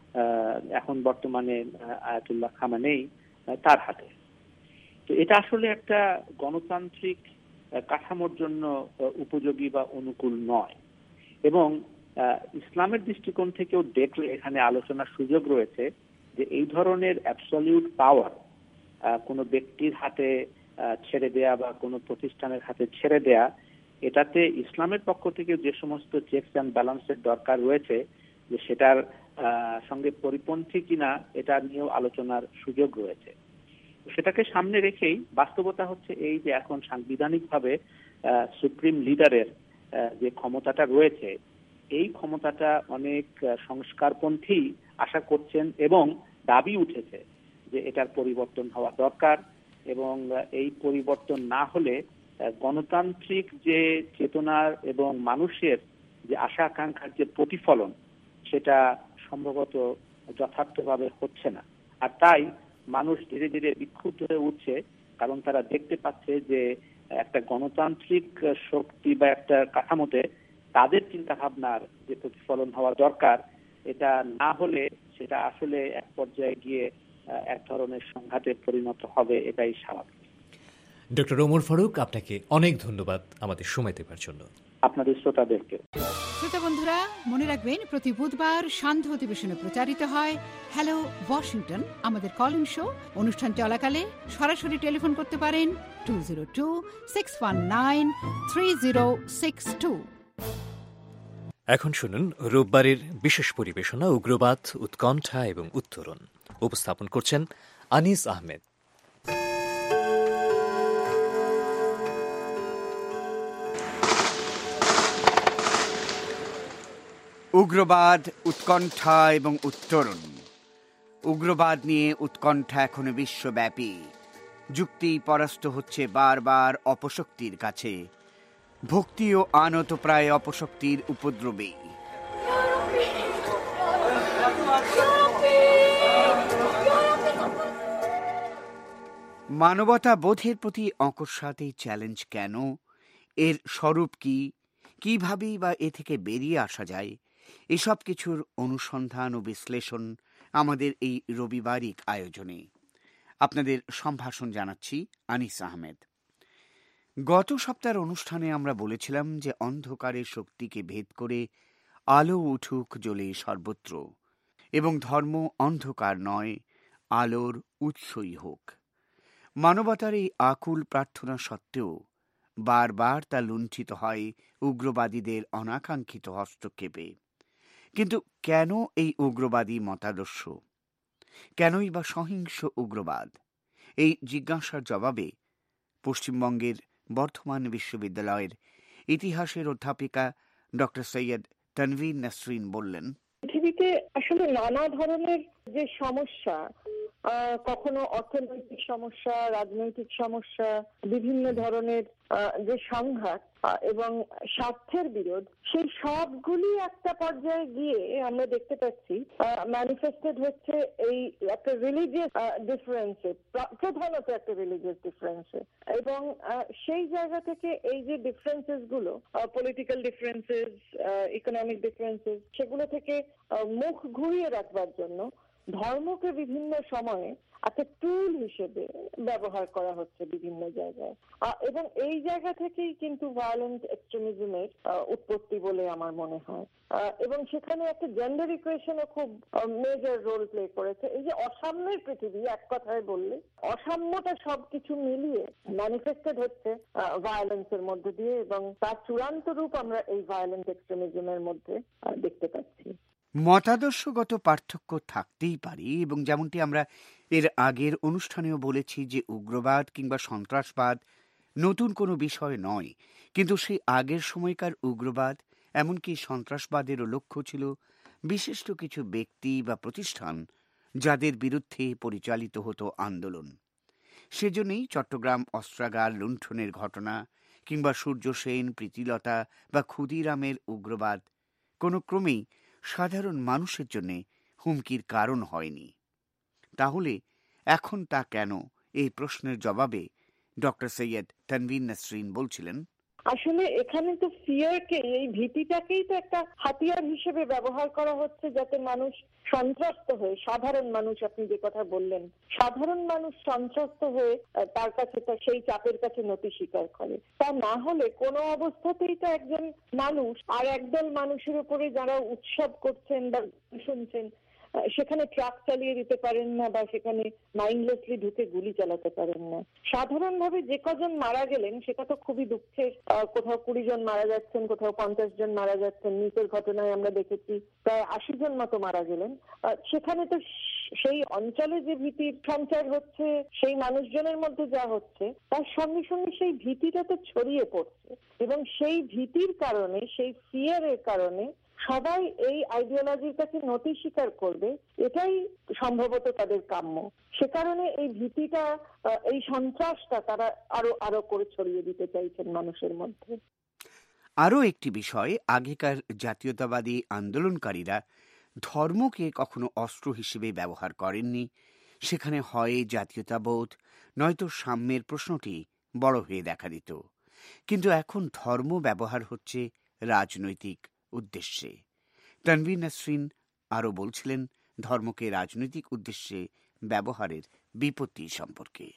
এখন বর্তমানে আয়াতুল্লাহ খামেনেই তার হাতে। তো এটা আসলে একটা গণতান্ত্রিক কাঠামোর জন্য উপযোগী বা অনুকূল নয়। এবং ইসলামের দৃষ্টিকোণ থেকেও দেখলে এখানে আলোচনার সুযোগ রয়েছে যে এই ধরনের অ্যাবসলিউট পাওয়ার কোনো ব্যক্তির হাতে ছেড়ে দেয়া বা কোনো প্রতিষ্ঠানের হাতে ছেড়ে দেয়া, এটাতে ইসলামের পক্ষ থেকে যে সমস্ত চেকস অ্যান্ড ব্যালেন্সের দরকার রয়েছে, যে সেটার সঙ্গে পরিপন্থী কিনা এটা নিয়েও আলোচনার সুযোগ রয়েছে। সেটাকে সামনে রেখেই বাস্তবতা হচ্ছে এই যে এখন সাংবিধানিকভাবে সুপ্রিম লিডারের যে ক্ষমতাটা রয়েছে, এই ক্ষমতাটা অনেক সংস্কারপন্থী আশা করছেন এবং দাবি উঠেছে যে এটার পরিবর্তন হওয়া দরকার। এবং এই পরিবর্তন না হলে গণতান্ত্রিক যে চেতনার এবং মানুষের যে আশা আকাঙ্ক্ষার যে প্রতিফলন, সেটা সম্ভবত যথার্থভাবে হচ্ছে না। আর তাই মানুষ ধীরে ধীরে বিক্ষুব্ধ হয়ে উঠছে, কারণ তারা দেখতে পাচ্ছে যে একটা গণতান্ত্রিক শক্তি বা একটা কাঠামোতে তাদের চিন্তা ভাবনার যে প্রতিফলন হওয়া দরকার, এটা না হলে সেটা আসলে এক পর্যায়ে গিয়ে এক ধরনের সংঘাতে পরিণত হবে, এটাই স্বাভাবিক। ডক্টর ওমর ফারুক, আপনাকে অনেক ধন্যবাদ আমাদের সময় দেওয়ার জন্য। আপনাদের শ্রোতাদেরকে। শ্রোতা বন্ধুরা, মনে রাখবেন প্রতি বুধবার সান্ধ্য অধিবেশনে প্রচারিত হয় হ্যালো ওয়াশিংটন, আমাদের কলিং শো। অনুষ্ঠান চলাকালে সরাসরি টেলিফোন করতে পারেন 202-619-3062। এখন শুনুন রোববারের বিশেষ পরিবেশনা উগ্রবাদ, উৎকণ্ঠা এবং উত্তরণ। উপস্থাপন করছেন আনিস আহমেদ। উগ্রবাদ, উৎকণ্ঠা এবং উত্তরণ। উগ্রবাদ নিয়ে উৎকণ্ঠা এখনো বিশ্বব্যাপী। যুক্তি পরাস্ত হচ্ছে বারবার অপশক্তির কাছে। ভক্তিও আনত প্রায় অপশক্তির উপদ্রবে। মানবতা বোধের প্রতি অকস্মাৎ এই চ্যালেঞ্জ কেন? এর স্বরূপ কি? কিভাবেই বা এ থেকে বেরিয়ে আসা যায়? এসব কিছুর অনুসন্ধান ও বিশ্লেষণ আমাদের এই রবিবারিক আয়োজনে। আপনাদের সম্ভাষণ জানাচ্ছি আনিস আহমেদ। গত সপ্তাহের অনুষ্ঠানে আমরা বলেছিলাম যে অন্ধকারের শক্তিকে ভেদ করে আলো উঠুক জ্বলে সর্বত্র, এবং ধর্ম অন্ধকার নয়, আলোর উৎসই হোক। মানবতার এই আকুল প্রার্থনা সত্ত্বেও বারবার তা লুণ্ঠিত হয় উগ্রবাদীদের অনাকাঙ্ক্ষিত হস্তক্ষেপে। কিন্তু কেন এই উগ্রবাদী মতাদর্শ? কেনই বা সহিংস উগ্রবাদ? এই জিজ্ঞাসার জবাবে পশ্চিমবঙ্গের বর্ধমান বিশ্ববিদ্যালয়ের ইতিহাসের অধ্যাপিকা ডক্টর সৈয়দ তানভীর নাসরিন বললেন, পৃথিবীতে আসলে নানা ধরনের যে সমস্যা, কখনো অর্থনৈতিক সমস্যা, রাজনৈতিক সমস্যা, বিভিন্ন ধরনের যে সংঘাত এবং স্বার্থের বিরোধ, সেই সবগুলি একটা পর্যায়ে গিয়ে আমরা দেখতে পাচ্ছি ম্যানিফেস্টেড হচ্ছে এই একটা রিলিজিয়াস ডিফারেন্সে, প্রধানত একটা রিলিজিয়াস ডিফারেন্সে। এবং সেই জায়গা থেকে এই যে ডিফারেন্সেস গুলো, পলিটিক্যাল ডিফারেন্সেস, ইকোনমিক ডিফারেন্সেস, সেগুলো থেকে মুখ ঘুরিয়ে রাখবার জন্য ধর্মকে বিভিন্ন সময়ে একটা টুল হিসেবে ব্যবহার করা হচ্ছে বিভিন্ন জায়গায়। এবং এই জায়গা থেকেই কিন্তু ভায়োলেন্ট এক্সট্রিমিজমের উৎপত্তি বলে আমার মনে হয়। এবং সেখানে একটা জেন্ডার ইকুয়েশনও খুব মেজর রোল প্লে করেছে। এই যে অসাম্যের পৃথিবী, এক কথায় বললে অসাম্যটা সবকিছু মিলিয়ে ম্যানিফেস্টেড হচ্ছে ভায়োলেন্সের মধ্যে দিয়ে, এবং তার চূড়ান্ত রূপ আমরা এই ভায়োলেন্ট এক্সট্রিমিজমের মধ্যে দেখতে পাচ্ছি। মতাদর্শগত পার্থক্য থাকতেই পারে, এবং যেমনটি আমরা এর আগের অনুষ্ঠানেও বলেছি যে উগ্রবাদ কিংবা সন্ত্রাসবাদ নতুন কোনো বিষয় নয়, কিন্তু সেই আগের সময়কার উগ্রবাদ এমনকি সন্ত্রাসবাদেরও লক্ষ্য ছিল বিশিষ্ট কিছু ব্যক্তি বা প্রতিষ্ঠান যাদের বিরুদ্ধে পরিচালিত হতো আন্দোলন। সেজন্যই চট্টগ্রাম অস্ত্রাগার লুণ্ঠনের ঘটনা কিংবা সূর্য সেন, প্রীতিলতা বা ক্ষুদিরামের উগ্রবাদ কোনো ক্রমেই সাধারণ মানুষের জন্য হুমকির কারণ হয়নি। তাহলে এখন তা কেন? এই প্রশ্নের জবাবে ডক্টর সৈয়দ তানভীর নাসরিন বলছিলেন, আসলে এখানে তো ফিয়ারকে, এই ভীতিটাকেই তো একটা হাতিয়ার হিসেবে ব্যবহার করা হচ্ছে, যাতে মানুষ সন্ত্রস্ত হয়ে, সাধারণ মানুষ, আপনি যে কথা বললেন, সাধারণ মানুষ সন্ত্রস্ত হয়ে তার কাছে, সেই চাপের কাছে নতি স্বীকার করে। তা না হলে কোনো অবস্থাতেই তো একজন মানুষ আর একদল মানুষের উপরে যারা উৎসব করছেন বা শুনছেন, সেখানে ট্রাক চালিয়ে দিতে পারেন না, বা সেখানে মাইন্ডলেসলি ঢুকে গুলি চালাতে পারেন না। সাধারণভাবে যে কজন মারা গেলেন সেটা তো খুবই দুঃখের। কোথাও 20 জন মারা যাচ্ছেন, কোথাও 50 জন মারা যাচ্ছেন। নিচের ঘটনায় আমরা দেখেছি প্রায় 80 জন মতো মারা গেলেন। সেখানে তো সেই অঞ্চলে যে ভীতির সঞ্চার হচ্ছে, সেই মানুষজনের মধ্যে যা হচ্ছে, তার সঙ্গে সঙ্গে সেই ভীতিটা তো ছড়িয়ে পড়ছে, এবং সেই ভীতির কারণে, সেই ফিয়ারের কারণে সবাই এই আইডিওলজির কাছে নতি স্বীকার করবে, এটাই সম্ভবত তাদের কাম্য। সে কারণে এই ভীতিটা, এই সন্ত্রাসটা তারা আরো করে ছড়িয়ে দিতে চাইছেন মানুষের মধ্যে। আরও একটি বিষয়, আগেকার জাতীয়তাবাদী আন্দোলনকারীরা ধর্মকে কখনো অস্ত্র হিসেবে ব্যবহার করেননি। সেখানে হয় জাতীয়তাবোধ নয়তো সাম্যের প্রশ্নটি বড় হয়ে দেখা দিত। কিন্তু এখন ধর্ম ব্যবহার হচ্ছে রাজনৈতিক উদ্দেশ্যে। তানভীর নাসরিন আরও বলছিলেন ধর্মকে রাজনৈতিক উদ্দেশ্যে ব্যবহারের বিপত্তি সম্পর্কে।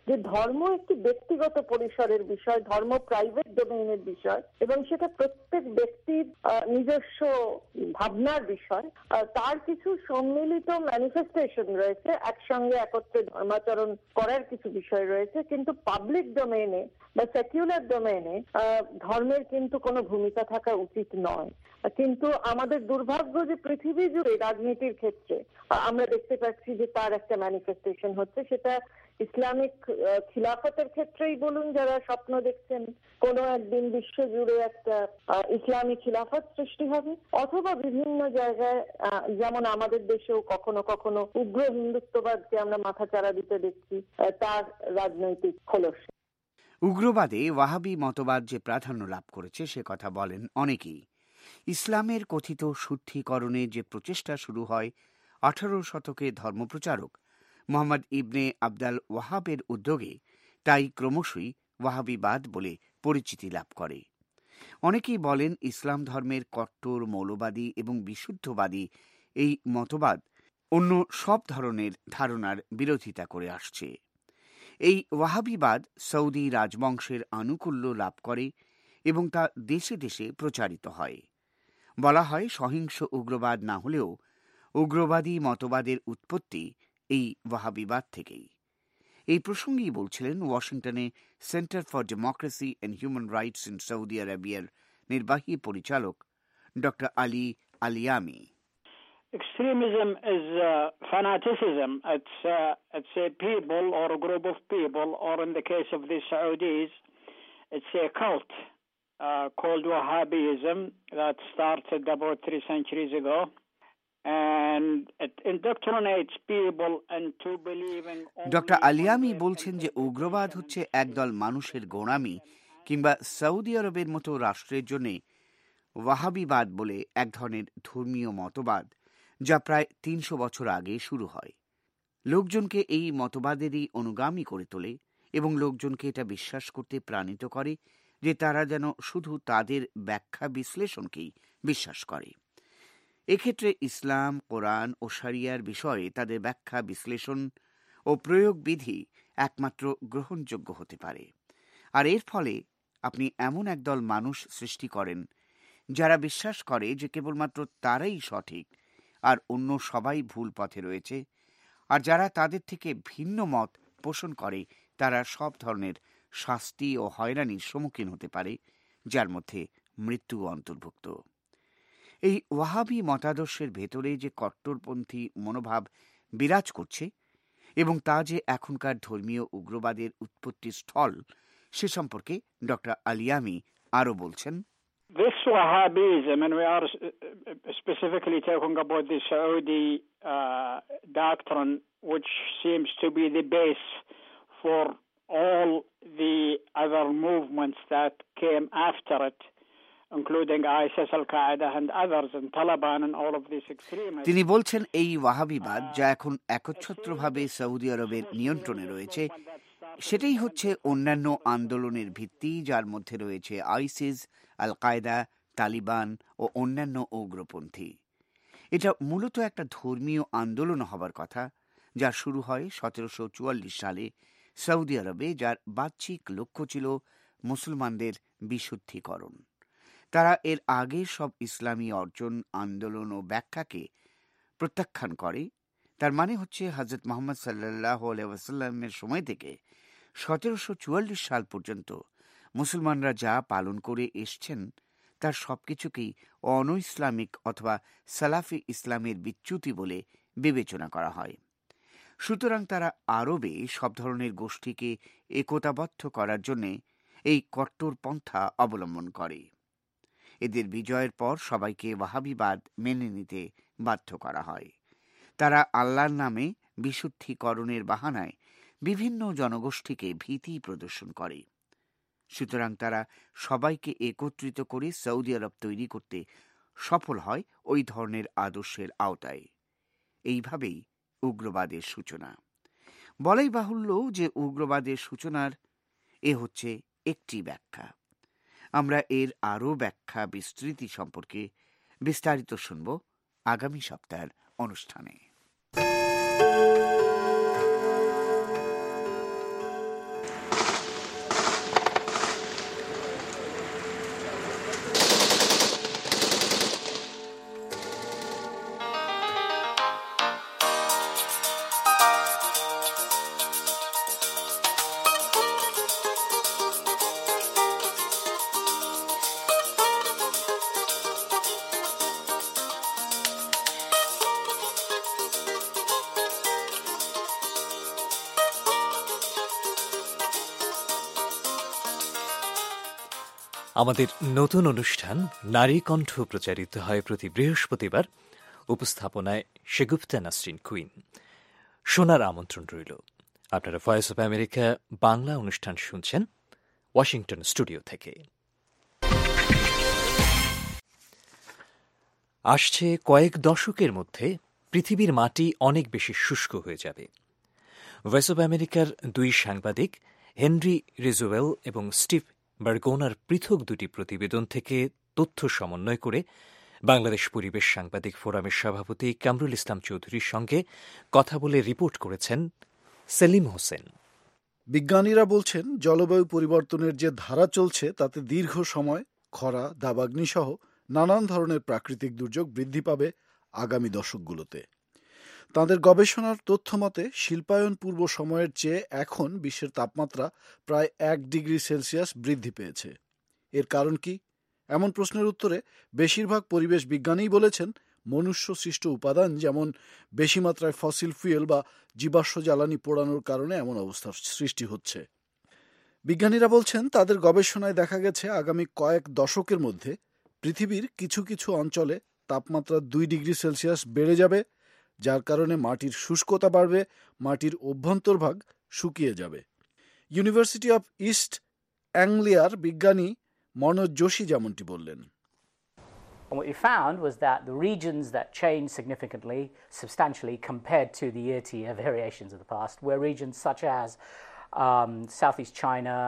যে ধর্ম একটি ব্যক্তিগত পরিসরের বিষয়, ধর্ম প্রাইভেট ডোমেইনের বিষয়, এবং সেটা প্রত্যেক ব্যক্তির নিজস্ব ভাবনার বিষয়। তার কিছু সম্মিলিত ম্যানিফেস্টেশন রয়েছে, একসঙ্গে একত্রে ধর্মাচরণ করার কিছু বিষয় রয়েছে, কিন্তু পাবলিক ডোমেইনে বা সেকুলার ডোমেইনে ধর্মের কিন্তু কোনো ভূমিকা থাকা উচিত নয়। কিন্তু আমাদের দুর্ভাগ্য যে পৃথিবী জুড়ে রাজনীতির ক্ষেত্রে আমরা দেখতে পাচ্ছি যে তার একটা ম্যানিফেস্টেশন হচ্ছে। সেটা ইসলামিক খিলাফতের ক্ষেত্রেই বলুন, যারা স্বপ্ন দেখছেন কোনো একদিন বিশ্ব জুড়ে একটা ইসলামী খিলাফত সৃষ্টি হবে, অথবা বিভিন্ন জায়গায় যেমন আমাদের দেশেও কখনো কখনো উগ্র হিন্দুত্ববাদকে আমরা মাথাচাড়া দিতে দেখছি, তার রাজনৈতিক খোলস। উগ্রবাদে ওয়াহাবি মতবাদ যে প্রাধান্য লাভ করেছে সে কথা বলেন অনেকেই। ইসলামের কথিত শুদ্ধিকরণে যে প্রচেষ্টা শুরু হয় 18 শতকে ধর্মপ্রচারক মোহাম্মদ ইবনে আবদাল ওয়াহাবের উদ্যোগে, তাই ক্রমশই ওয়াহাবিবাদ বলে পরিচিতি লাভ করে। অনেকেই বলেন ইসলাম ধর্মের কট্টর মৌলবাদী এবং বিশুদ্ধবাদী এই মতবাদ অন্য সব ধরনের ধারণার বিরোধিতা করে আসছে। এই ওয়াহাবিবাদ সৌদি রাজবংশের আনুকূল্য লাভ করে এবং তা দেশে দেশে প্রচারিত হয়। বলা হয় সহিংস উগ্রবাদ না হলেও উগ্রবাদী মতবাদের উৎপত্তি এই ওয়াহাবিবাদ থেকেই। এই প্রসঙ্গেই বলছিলেন ওয়াশিংটনে centre for democracy and human rights in Saudi আরবিয়ার নির্বাহী পরিচালক doctor Ali Alyami. Extremism is fanaticism. It's a people or a group of people, or in the case of the Saudis, it's a cult called Wahhabism that started about 3 centuries ago. And it indoctrinates people into believing. Doctor Alyami বলছেন যে উগ্রবাদ হচ্ছে একদল মানুষের গোঁড়ামি কিংবা Saudi আরবের মতো রাষ্ট্রের জন্য ওয়াহাবিবাদ বলে এক ধরনের ধর্মীয় মতবাদ, যা প্রায় 300 বছর আগে শুরু হয়। লোকজনকে এই মতবাদেরই অনুগামী করে তোলে এবং লোকজনকে এটা বিশ্বাস করতে প্রাণিত করে যে তারা যেন শুধু তাদের ব্যাখ্যা বিশ্লেষণকেই বিশ্বাস করে। এক্ষেত্রে ইসলাম, কোরআন ও শরিয়ার বিষয়ে তাদের ব্যাখ্যা বিশ্লেষণ ও প্রয়োগ বিধি একমাত্র গ্রহণযোগ্য হতে পারে। আর এর ফলে আপনি এমন একদল মানুষ সৃষ্টি করেন যারা বিশ্বাস করে যে কেবলমাত্র তারাই সঠিক আর অন্য সবাই ভুল পথে রয়েছে, আর যারা তাদের থেকে ভিন্ন মত পোষণ করে তারা সব ধরনের শাস্তি ও হয়রানির সম্মুখীন হতে পারে, যার মধ্যে মৃত্যু অন্তর্ভুক্ত। এই ওয়াহাবি মতাদর্শের ভেতরে যে কট্টরপন্থী মনোভাব বিরাজ করছে এবং তা যে এখনকার ধর্মীয় উগ্রবাদের উৎপত্তি স্থল, সে সম্পর্কে ডক্টর আলিয়ামি আরও বলছেন। This Wahhabism, and we are specifically talking about the Saudi doctrine, which seems to be the base for all the other movements that came after it, including ISIS, Al-Qaeda and others, and Taliban and all of these extremists. তিনি বলছেন এই ওয়াহাবিবাদ যা এখন একচ্ছত্রভাবে Saudi আরবের নিয়ন্ত্রণে রয়েছে, সেটাই হচ্ছে অন্যান্য আন্দোলনের ভিত্তি, যার মধ্যে রয়েছে আইসিস, আল কায়দা, তালিবান ও অন্যান্য উগ্রপন্থী। এটা মূলত একটা ধর্মীয় আন্দোলন হবার কথা, যা শুরু হয় 1744 সালে সৌদি আরবে, যার বাহ্যিক লক্ষ্য ছিল মুসলমানদের বিশুদ্ধিকরণ। তারা এর আগে সব ইসলামী অর্জন, আন্দোলন ও ব্যাখ্যাকে প্রত্যাখ্যান করে। তার মানে হচ্ছে হযরত মুহাম্মদ সাল্লাল্লাহু আলাইহি ওয়াসাল্লামের সময় থেকে 1744 সাল পর্যন্ত মুসলমানরা যা পালন করে এসছেন তার সবকিছুকেই অনৈসলামিক অথবা সালাফি ইসলামের বিচ্যুতি বলে বিবেচনা করা হয়। সুতরাং তারা আরবে সব ধরনের গোষ্ঠীকে একতাবদ্ধ করার জন্যে এই কট্টর পন্থা অবলম্বন করে। এদের বিজয়ের পর সবাইকে ওয়াহাবিবাদ মেনে নিতে বাধ্য করা হয়। তারা আল্লাহর নামে বিশুদ্ধিকরণের বাহানায় বিভিন্ন জনগোষ্ঠীকে ভীতি প্রদর্শন করে। সুতরাং তারা সবাইকে একত্রিত করে সৌদি আরব তৈরি করতে সফল হয় ওই ধরনের আদর্শের আওতায়। এইভাবেই উগ্রবাদের সূচনা। বলাই বাহুল্য যে উগ্রবাদের সূচনার এ হচ্ছে একটি ব্যাখ্যা। আমরা এর আরও ব্যাখ্যা বিস্তৃতি সম্পর্কে বিস্তারিত শুনব আগামী সপ্তাহের অনুষ্ঠানে। আমাদের নতুন অনুষ্ঠান নারী কণ্ঠ প্রচারিত হয় প্রতি বৃহস্পতিবার। উপস্থাপনায় শেগুফতা নাসরিন কুইন। শোনার আমন্ত্রণ রইল। আপনারা ভয়েস অব আমেরিকা বাংলা অনুষ্ঠান শুনছেন ওয়াশিংটন স্টুডিও থেকে। আসছে কয়েক দশকের মধ্যে পৃথিবীর মাটি অনেক বেশি শুষ্ক হয়ে যাবে। ভয়েস অব আমেরিকার দুই সাংবাদিক হেনরি রিজওয়েল এবং স্টিভ বার্গোনার পৃথক দুটি প্রতিবেদন থেকে তথ্য সমন্বয় করে বাংলাদেশ পরিবেশ সাংবাদিক ফোরামের সভাপতি কামরুল ইসলাম চৌধুরীর সঙ্গে কথা বলে রিপোর্ট করেছেন সেলিম হোসেন। বিজ্ঞানীরা বলছেন, জলবায়ু পরিবর্তনের যে ধারা চলছে তাতে দীর্ঘ সময় খরা, দাবাগ্নিসহ নানান ধরনের প্রাকৃতিক দুর্যোগ বৃদ্ধি পাবে আগামী দশকগুলোতে। তাঁদের গবেষণার তথ্য মতে শিল্পায়ন পূর্ব সময়ের চেয়ে এখন বিশ্বের তাপমাত্রা প্রায় 1 ডিগ্রি সেলসিয়াস বৃদ্ধি পেয়েছে। এর কারণ কি? এমন প্রশ্নের উত্তরে বেশিরভাগ পরিবেশ বিজ্ঞানীই বলেছেন, মনুষ্য সৃষ্ট উপাদান যেমন বেশি মাত্রায় ফসিল ফুয়েল বা জীবাশ্ম জ্বালানি পোড়ানোর কারণে এমন অবস্থার সৃষ্টি হচ্ছে। বিজ্ঞানীরা বলছেন, তাদের গবেষণায় দেখা গেছে আগামী কয়েক দশকের মধ্যে পৃথিবীর কিছু কিছু অঞ্চলে তাপমাত্রা 2 ডিগ্রি সেলসিয়াস বেড়ে যাবে, যার কারণে মাটির শুষ্কতা বাড়বে, মাটির অভ্যন্তরভাগ শুকিয়ে যাবে। ইউনিভার্সিটি অব ইস্ট অ্যাংলিয়ার বিজ্ঞানী মনোজ যোশী যেমনটি বললেন। What we found was that the regions that changed significantly, substantially compared to the year-to-year variations of the past were regions such as Southeast China,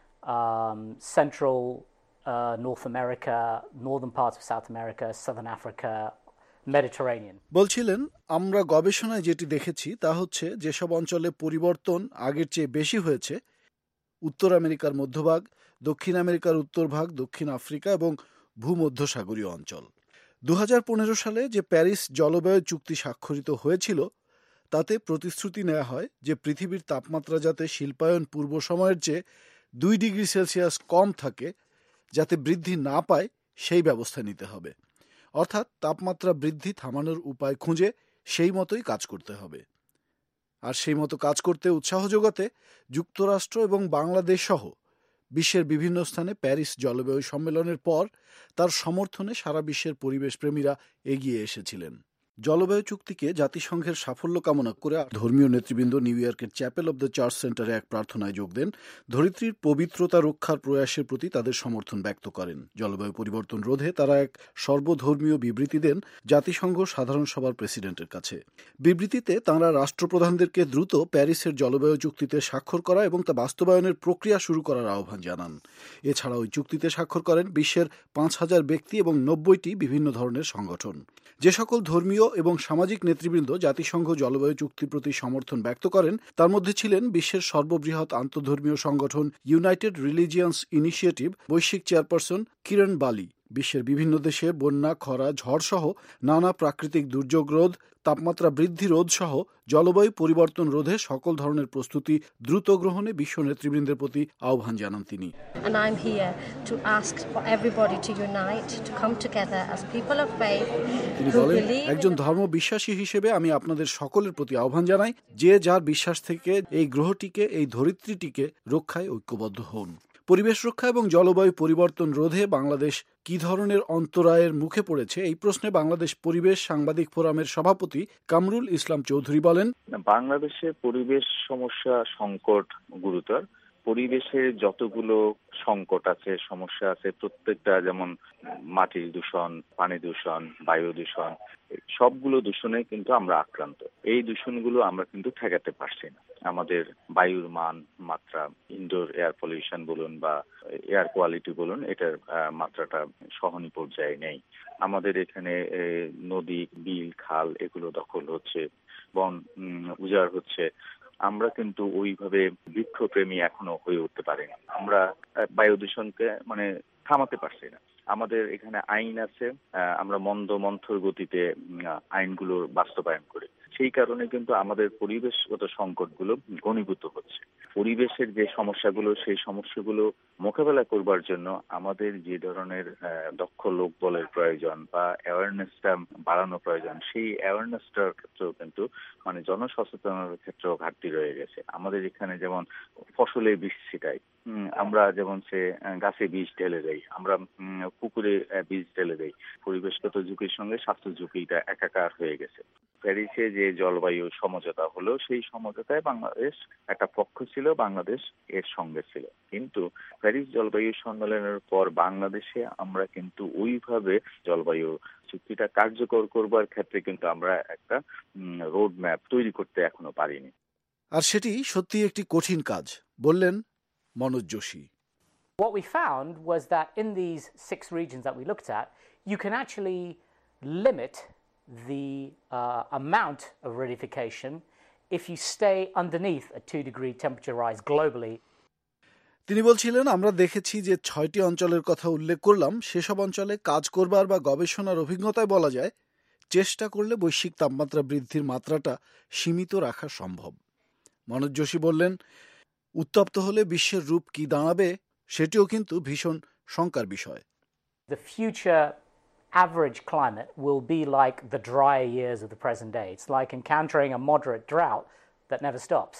Central North America, northern parts of South America, Southern Africa, Mediterranean. বলছিলেন, আমরা গবেষণায় যেটি দেখেছি তা হচ্ছে যেসব অঞ্চলে পরিবর্তন আগের চেয়ে বেশি হয়েছে, উত্তর আমেরিকার মধ্যভাগ, দক্ষিণ আমেরিকার উত্তরভাগ, দক্ষিণ আফ্রিকা এবং ভূমধ্যসাগরীয় অঞ্চল। 2015 সালে যে প্যারিস জলবায়ু চুক্তি স্বাক্ষরিত হয়েছিল তাতে প্রতিশ্রুতি নেওয়া হয় যে পৃথিবীর তাপমাত্রা যাতে শিল্পায়ন পূর্ব সময়ের চেয়ে 2 ডিগ্রি সেলসিয়াস কম থাকে, যাতে বৃদ্ধি না পায় সেই ব্যবস্থা নিতে হবে। অর্থাৎ তাপমাত্রা বৃদ্ধি থামানোর উপায় খুঁজে সেই মতোই কাজ করতে হবে। আর সেই মতো কাজ করতে উৎসাহ যোগাতে যুক্তরাষ্ট্র এবং বাংলাদেশ সহ বিশ্বের বিভিন্ন স্থানে প্যারিস জলবায়ু সম্মেলনের পর তার সমর্থনে সারা বিশ্বের পরিবেশপ্রেমীরা এগিয়ে এসেছিলেন। জলবায়ু চুক্তিকে জাতিসংঘের সাফল্য কামনা করে ধর্মীয় নেতৃবৃন্দ নিউ ইয়র্কের চ্যাপেল অব দ্য চার্চ সেন্টারে এক প্রার্থনায় যোগ দেন। ধরিত্রীর পবিত্রতা রক্ষার প্রয়াসের প্রতি তাদের সমর্থন ব্যক্ত করেন। জলবায়ু পরিবর্তন রোধে তারা এক সর্বধর্মীয় বিবৃতি দেন জাতিসংঘ সাধারণ সভার প্রেসিডেন্টের কাছে। বিবৃতিতে তাঁরা রাষ্ট্রপ্রধানদেরকে দ্রুত প্যারিসের জলবায়ু চুক্তিতে স্বাক্ষর করা এবং তা বাস্তবায়নের প্রক্রিয়া শুরু করার আহ্বান জানান। এছাড়া ওই চুক্তিতে স্বাক্ষর করেন বিশ্বের 5000 ব্যক্তি এবং 90টি বিভিন্ন ধরনের সংগঠন। যে সকল ধর্মীয় এবং সামাজিক নেতৃবৃন্দ জাতিসংঘ জলবায়ু চুক্তির প্রতি সমর্থন ব্যক্ত করেন তার মধ্যে ছিলেন বিশ্বের সর্ববৃহৎ আন্তঃধর্মীয় সংগঠন ইউনাইটেড রিলিজিয়ান্স ইনিশিয়েটিভ বৈশ্বিক চেয়ারপারসন কিরণ বালি। বিশ্বের বিভিন্ন দেশে বন্যা, খরা, ঝড় সহ নানা প্রাকৃতিক দুর্যোগ রোধ, তাপমাত্রা বৃদ্ধি রোধ সহ জলবায়ু পরিবর্তন রোধে সকল ধরনের প্রস্তুতি দ্রুত গ্রহণে বিশ্ব নেতৃবৃন্দের প্রতি আহ্বান জানান তিনি। তিনি বলেন, একজন ধর্ম বিশ্বাসী হিসেবে আমি আপনাদের সকলের প্রতি আহ্বান জানাই যে যার বিশ্বাস থেকে এই গ্রহটিকে, এই ধরিত্রীটিকে রক্ষায় ঐক্যবদ্ধ হন। পরিবেশ রক্ষা এবং জলবায়ু পরিবর্তন রোধে বাংলাদেশ কি ধরনের অন্তরায়ের মুখে পড়েছে এই প্রশ্নে বাংলাদেশ পরিবেশ সাংবাদিক ফোরামের সভাপতি কামরুল ইসলাম চৌধুরী বলেন, বাংলাদেশের পরিবেশ সমস্যা সংকট গুরুতর। পরিবেশের যতগুলো সংকট আছে, সমস্যা আছে, প্রত্যেকটা যেমন মাটির দূষণ, পানি দূষণ, বায়ু দূষণ, সবগুলো দূষণে কিন্তু আমরা আক্রান্ত। এই দূষণগুলো আমরা কিন্তু ঠেকাতে পারছি না। আমাদের বায়ুর মান, মাত্রা, ইনডোর এয়ার পলিউশন বলুন বা এয়ার কোয়ালিটি বলুন, এটার মাত্রাটা সহনীয় পর্যায়ে নেই। আমাদের এখানে নদী, বিল, খাল এগুলো দখল হচ্ছে, বন উজাড় হচ্ছে। আমরা কিন্তু ওইভাবে বৃক্ষপ্রেমী এখনো হয়ে উঠতে পারিনি। আমরা বায়ু দূষণকে থামাতে পারছি না। আমাদের এখানে আইন আছে, আমরা মন্থর গতিতে আইনগুলো বাস্তবায়ন করি। সেই কারণে কিন্তু আমাদের পরিবেশগত সংকটগুলো ঘনীভূত হচ্ছে। পরিবেশের যে সমস্যাগুলো সেই সমস্যাগুলো মোকাবেলা করবার জন্য আমাদের যে ধরনের দক্ষ লোক বলের প্রয়োজন বা অ্যাওয়ারনেসটা বাড়ানো প্রয়োজন, সেই অ্যাওয়ারনেসটার ক্ষেত্রেও কিন্তু মানে জনসচেতনতার ক্ষেত্রেও ঘাটতি রয়ে গেছে। আমাদের এখানে যেমন ফসলে বীজ ছিটাই, আমরা যেমন সে গাছে বীজ ঢেলে দেই, আমরা পুকুরে বীজ ঢেলে দেই, পরিবেশগত ঝুঁকির সঙ্গে স্বাস্থ্য ঝুঁকিটা একাকার হয়ে গেছে। প্যারিসে যে জলবায়ু সমঝোতা হলো সেই সমঝোতায় বাংলাদেশ একটা পক্ষ ছিল, বাংলাদেশ এর সঙ্গে ছিল, কিন্তু প্যারিস জলবায়ু সম্মেলনের পর বাংলাদেশে আমরা কিন্তু ওইভাবে জলবায়ু চুক্তিটা কার্যকর করবার ক্ষেত্রে কিন্তু আমরা একটা রোড ম্যাপ তৈরি করতে এখনো পারিনি। আর সেটি সত্যি একটি কঠিন কাজ, বললেন Manoj Joshi. What we found was that in these 6 regions that we looked at, you can actually limit the amount of acidification if you stay underneath a 2-degree temperature rise globally. তিনি বলছিলেন, আমরা দেখেছি যে 6টি অঞ্চলের কথা উল্লেখ করলাম, সেসব অঞ্চলে কাজ করবার বা গবেষণার অভিজ্ঞতায় বলা যায় চেষ্টা করলে বৈশ্বিক তাপমাত্রা বৃদ্ধির মাত্রাটা সীমিত রাখা সম্ভব। মনোজ যোশী বললেন, উত্তপ্ত হলে বিশ্বের রূপ কি দাঁড়াবে সেটিও কিন্তু ভীষণ শঙ্কার বিষয়। The future average climate will be like the dry years of the present day. It's like encountering a moderate drought that never stops.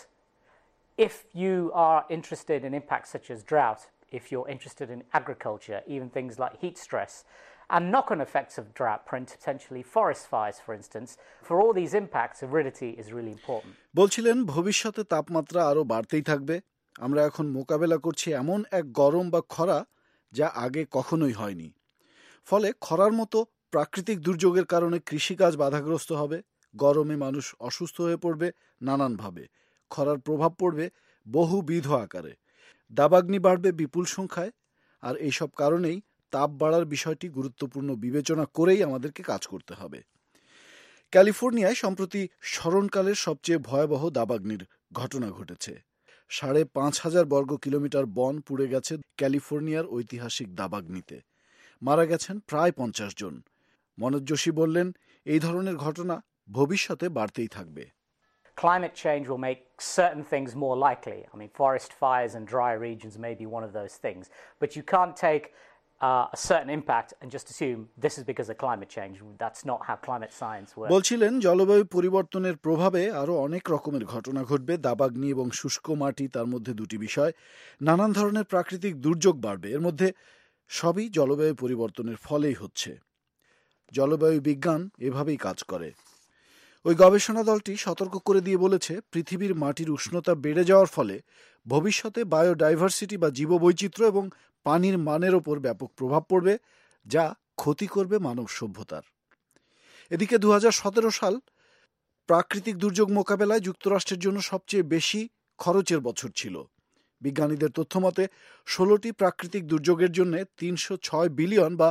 If you are interested in impacts such as drought, if you're interested in agriculture, even things like heat stress, and knock-on effects of drought, potentially forest fires, for instance, for all these impacts, aridity is really important. বলছিলেন, ভবিষ্যতে তাপমাত্রা আরো বাড়তেই থাকবে। আমরা এখন মোকাবেলা করছি এমন এক গরম বা খরা যা আগে কখনোই হয়নি। ফলে খরার মতো প্রাকৃতিক দুর্যোগের কারণে কৃষিকাজ বাধাগ্রস্ত হবে, গরমে মানুষ অসুস্থ হয়ে পড়বে নানানভাবে, খরার প্রভাব পড়বে বহুবিধ আকারে, দাবাগ্নি বাড়বে বিপুল সংখ্যায়। আর এইসব কারণেই তাপ বাড়ার বিষয়টি গুরুত্বপূর্ণ বিবেচনা করেই আমাদেরকে কাজ করতে হবে। ক্যালিফোর্নিয়ায় সম্প্রতি স্মরণকালের সবচেয়ে ভয়াবহ দাবাগ্নির ঘটনা ঘটেছে। 5,500 বর্গ কিলোমিটার বন পুড়ে গেছে ক্যালিফোর্নিয়ার ঐতিহাসিক দাবাগ্নিতে। মারা গেছেন প্রায় 50 জন। মনোজ যোশী বললেন, এই ধরনের ঘটনা ভবিষ্যতে বাড়তেই থাকবে। Climate change will make certain things more likely. I mean, forest fires and dry regions may be one of those things. But you can't take a certain impact and just assume this is because of climate change. That's not how climate science works. বলছিলেন, জলবায়ু পরিবর্তনের প্রভাবে আরো অনেক রকমের ঘটনা ঘটবে। দাবাগ্নি এবং শুষ্ক মাটি তার মধ্যে দুটি বিষয়। নানান ধরনের প্রাকৃতিক দুর্যোগ বাড়বে, এর মধ্যে সবই জলবায়ু পরিবর্তনের ফলেই হচ্ছে। জলবায়ু বিজ্ঞান এভাবেই কাজ করে। ওই গবেষণা দলটি সতর্ক করে দিয়ে বলেছে, পৃথিবীর মাটির উষ্ণতা বেড়ে যাওয়ার ফলে ভবিষ্যতে বায়োডাইভার্সিটি বা জীববৈচিত্র্য এবং পানির মানের ওপর ব্যাপক প্রভাব পড়বে, যা ক্ষতি করবে মানব সভ্যতার। এদিকে 2017 সাল প্রাকৃতিক দুর্যোগ মোকাবেলায় যুক্তরাষ্ট্রের জন্য সবচেয়ে বেশি খরচের বছর ছিল। বিজ্ঞানীদের তথ্যমতে 16টি প্রাকৃতিক দুর্যোগের জন্য 306 বিলিয়ন বা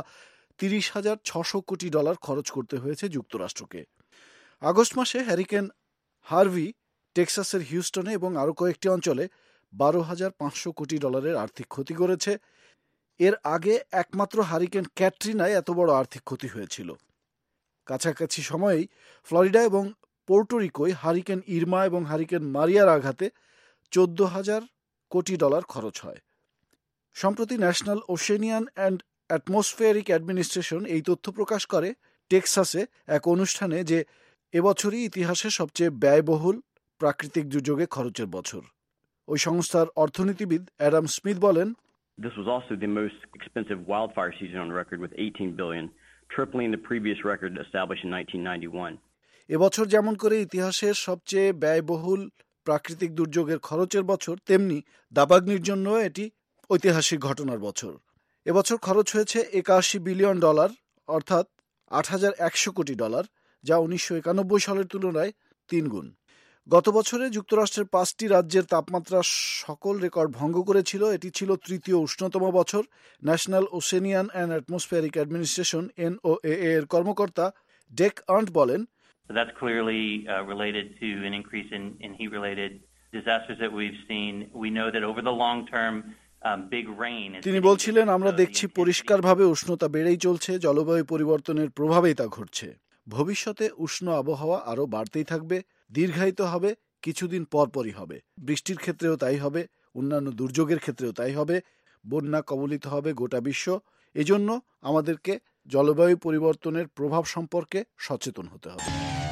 $30,600 কোটি খরচ করতে হয়েছে যুক্তরাষ্ট্রকে। আগস্ট মাসে হ্যারিকেন হার্ভি টেক্সাসের হিউস্টনে এবং আরও কয়েকটি অঞ্চলে $12,500 কোটি আর্থিক ক্ষতি করেছে। এর আগে একমাত্র হারিকেন ক্যাটরিনায় এত বড় আর্থিক ক্ষতি হয়েছিল। কাছাকাছি সময়েই ফ্লোরিডা এবং পোর্টোরিকোয় হারিকেন ইরমা এবং হারিকেন মারিয়ার আঘাতে $14,000 কোটি খরচ হয়। সম্প্রতি national oceanic and atmospheric administration এই তথ্য প্রকাশ করে টেক্সাসে এক অনুষ্ঠানে যে এবছরই ইতিহাসে সবচেয়ে ব্যয়বহুল প্রাকৃতিক দুর্যোগে খরচের বছর। ওই সংস্থার অর্থনীতিবিদ অ্যাডাম স্মিথ বলেন, This was also the most expensive wildfire season on record with $18 billion, tripling the previous record established in 1991. এবছর যেমন করে ইতিহাসের সবচেয়ে ব্যয়বহুল প্রাকৃতিক দুর্যোগের খরচের বছর, তেমনি দাবাগ্নির জন্য এটি ঐতিহাসিক ঘটনার বছর। এবছর খরচ হয়েছে $81 বিলিয়ন, অর্থাৎ $8,100 কোটি, যা 1991 সালের তুলনায় 3 গুণ। গত বছরে যুক্তরাষ্ট্রের 5টি রাজ্যের তাপমাত্রা সকল রেকর্ড ভঙ্গ করেছিল। এটি ছিল তৃতীয় উষ্ণতম বছর। National oceanic and atmospheric administration NOAA এর কর্মকর্তা ডেক আর্ন্ট বলেন, That's clearly related to an increase in heat-related disasters that we've seen. We know that over the long term, big rain. তিনি বলছিলেন, আমরা দেখছি পরিষ্কারভাবে উষ্ণতা বেড়েই চলছে, জলবায়ু পরিবর্তনের প্রভাবেই তা ঘটছে। ভবিষ্যতে উষ্ণ আবহাওয়া আরও বাড়তেই থাকবে, দীর্ঘায়িত হবে, কিছুদিন পরপরই হবে। বৃষ্টির ক্ষেত্রেও তাই হবে, অন্যান্য দুর্যোগের ক্ষেত্রেও তাই হবে, বন্যা কবলিত হবে গোটা বিশ্ব। এজন্য আমাদেরকে জলবায়ু পরিবর্তনের প্রভাব সম্পর্কে সচেতন হতে হবে।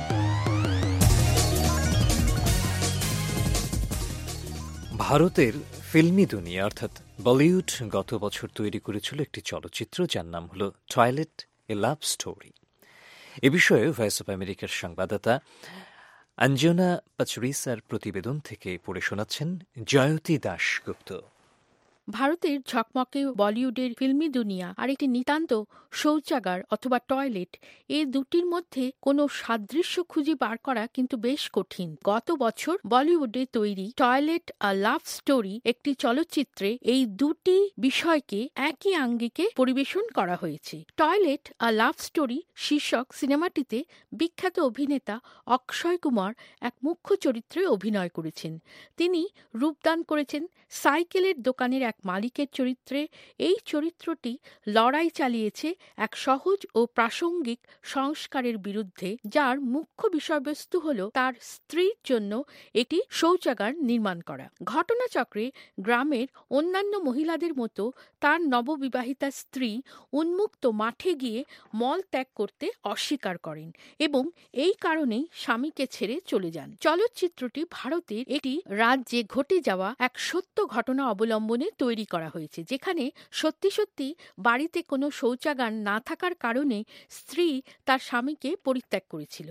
ভারতের ফিল্মি দুনিয়া অর্থাৎ বলিউড গত বছর তৈরি করেছিল একটি চলচ্চিত্র যার নাম হল টয়লেট এ লাভ স্টোরি। এ বিষয়ে ভয়েস অব আমেরিকার সংবাদদাতা অঞ্জনা পাচরিসার প্রতিবেদন থেকে পড়ে শোনাচ্ছেন জয়তী দাশগুপ্ত। ভারতের ঝকমকে বলিউডের ফিল্মি দুনিয়া আর একটি নিতান্ত শৌচাগার অথবা টয়লেট, এই দুটির মধ্যে কোনো সাদৃশ্য খুঁজে বার করা কিন্তু বেশ কঠিন। গত বছর বলিউডে তৈরি টয়লেট আ লাভ স্টোরি একটি চলচ্চিত্রে এই দুটি বিষয়কে একই আঙ্গিকে পরিবেশন করা হয়েছে। টয়লেট আ লাভ স্টোরি শীর্ষক সিনেমাটিতে বিখ্যাত অভিনেতা অক্ষয় কুমার এক মুখ্য চরিত্রে অভিনয় করেছেন। তিনি রূপদান করেছেন সাইকেলের দোকানের এক মালিকের চরিত্রে। এই চরিত্রটি লড়াই চালিয়েছে এক সহজ ও প্রাসঙ্গিক সংস্কারের বিরুদ্ধে, যার মুখ্য বিষয়বস্তু হল তার স্ত্রীর জন্য একটি শৌচাগার নির্মাণ করা। ঘটনাচক্রে গ্রামের অন্যান্য মহিলাদের মতো তার নববিবাহিতা স্ত্রী উন্মুক্ত মাঠে গিয়ে মল ত্যাগ করতে অস্বীকার করেন এবং এই কারণেই স্বামীকে ছেড়ে চলে যান। চলচ্চিত্রটি ভারতের একটি রাজ্যে ঘটে যাওয়া এক সত্য ঘটনা অবলম্বনে তৈরি করা হয়েছে, যেখানে সত্যি সত্যি বাড়িতে কোনো শৌচাগার না থাকার কারণে স্ত্রী তার স্বামীকে পরিত্যাগ করেছিল।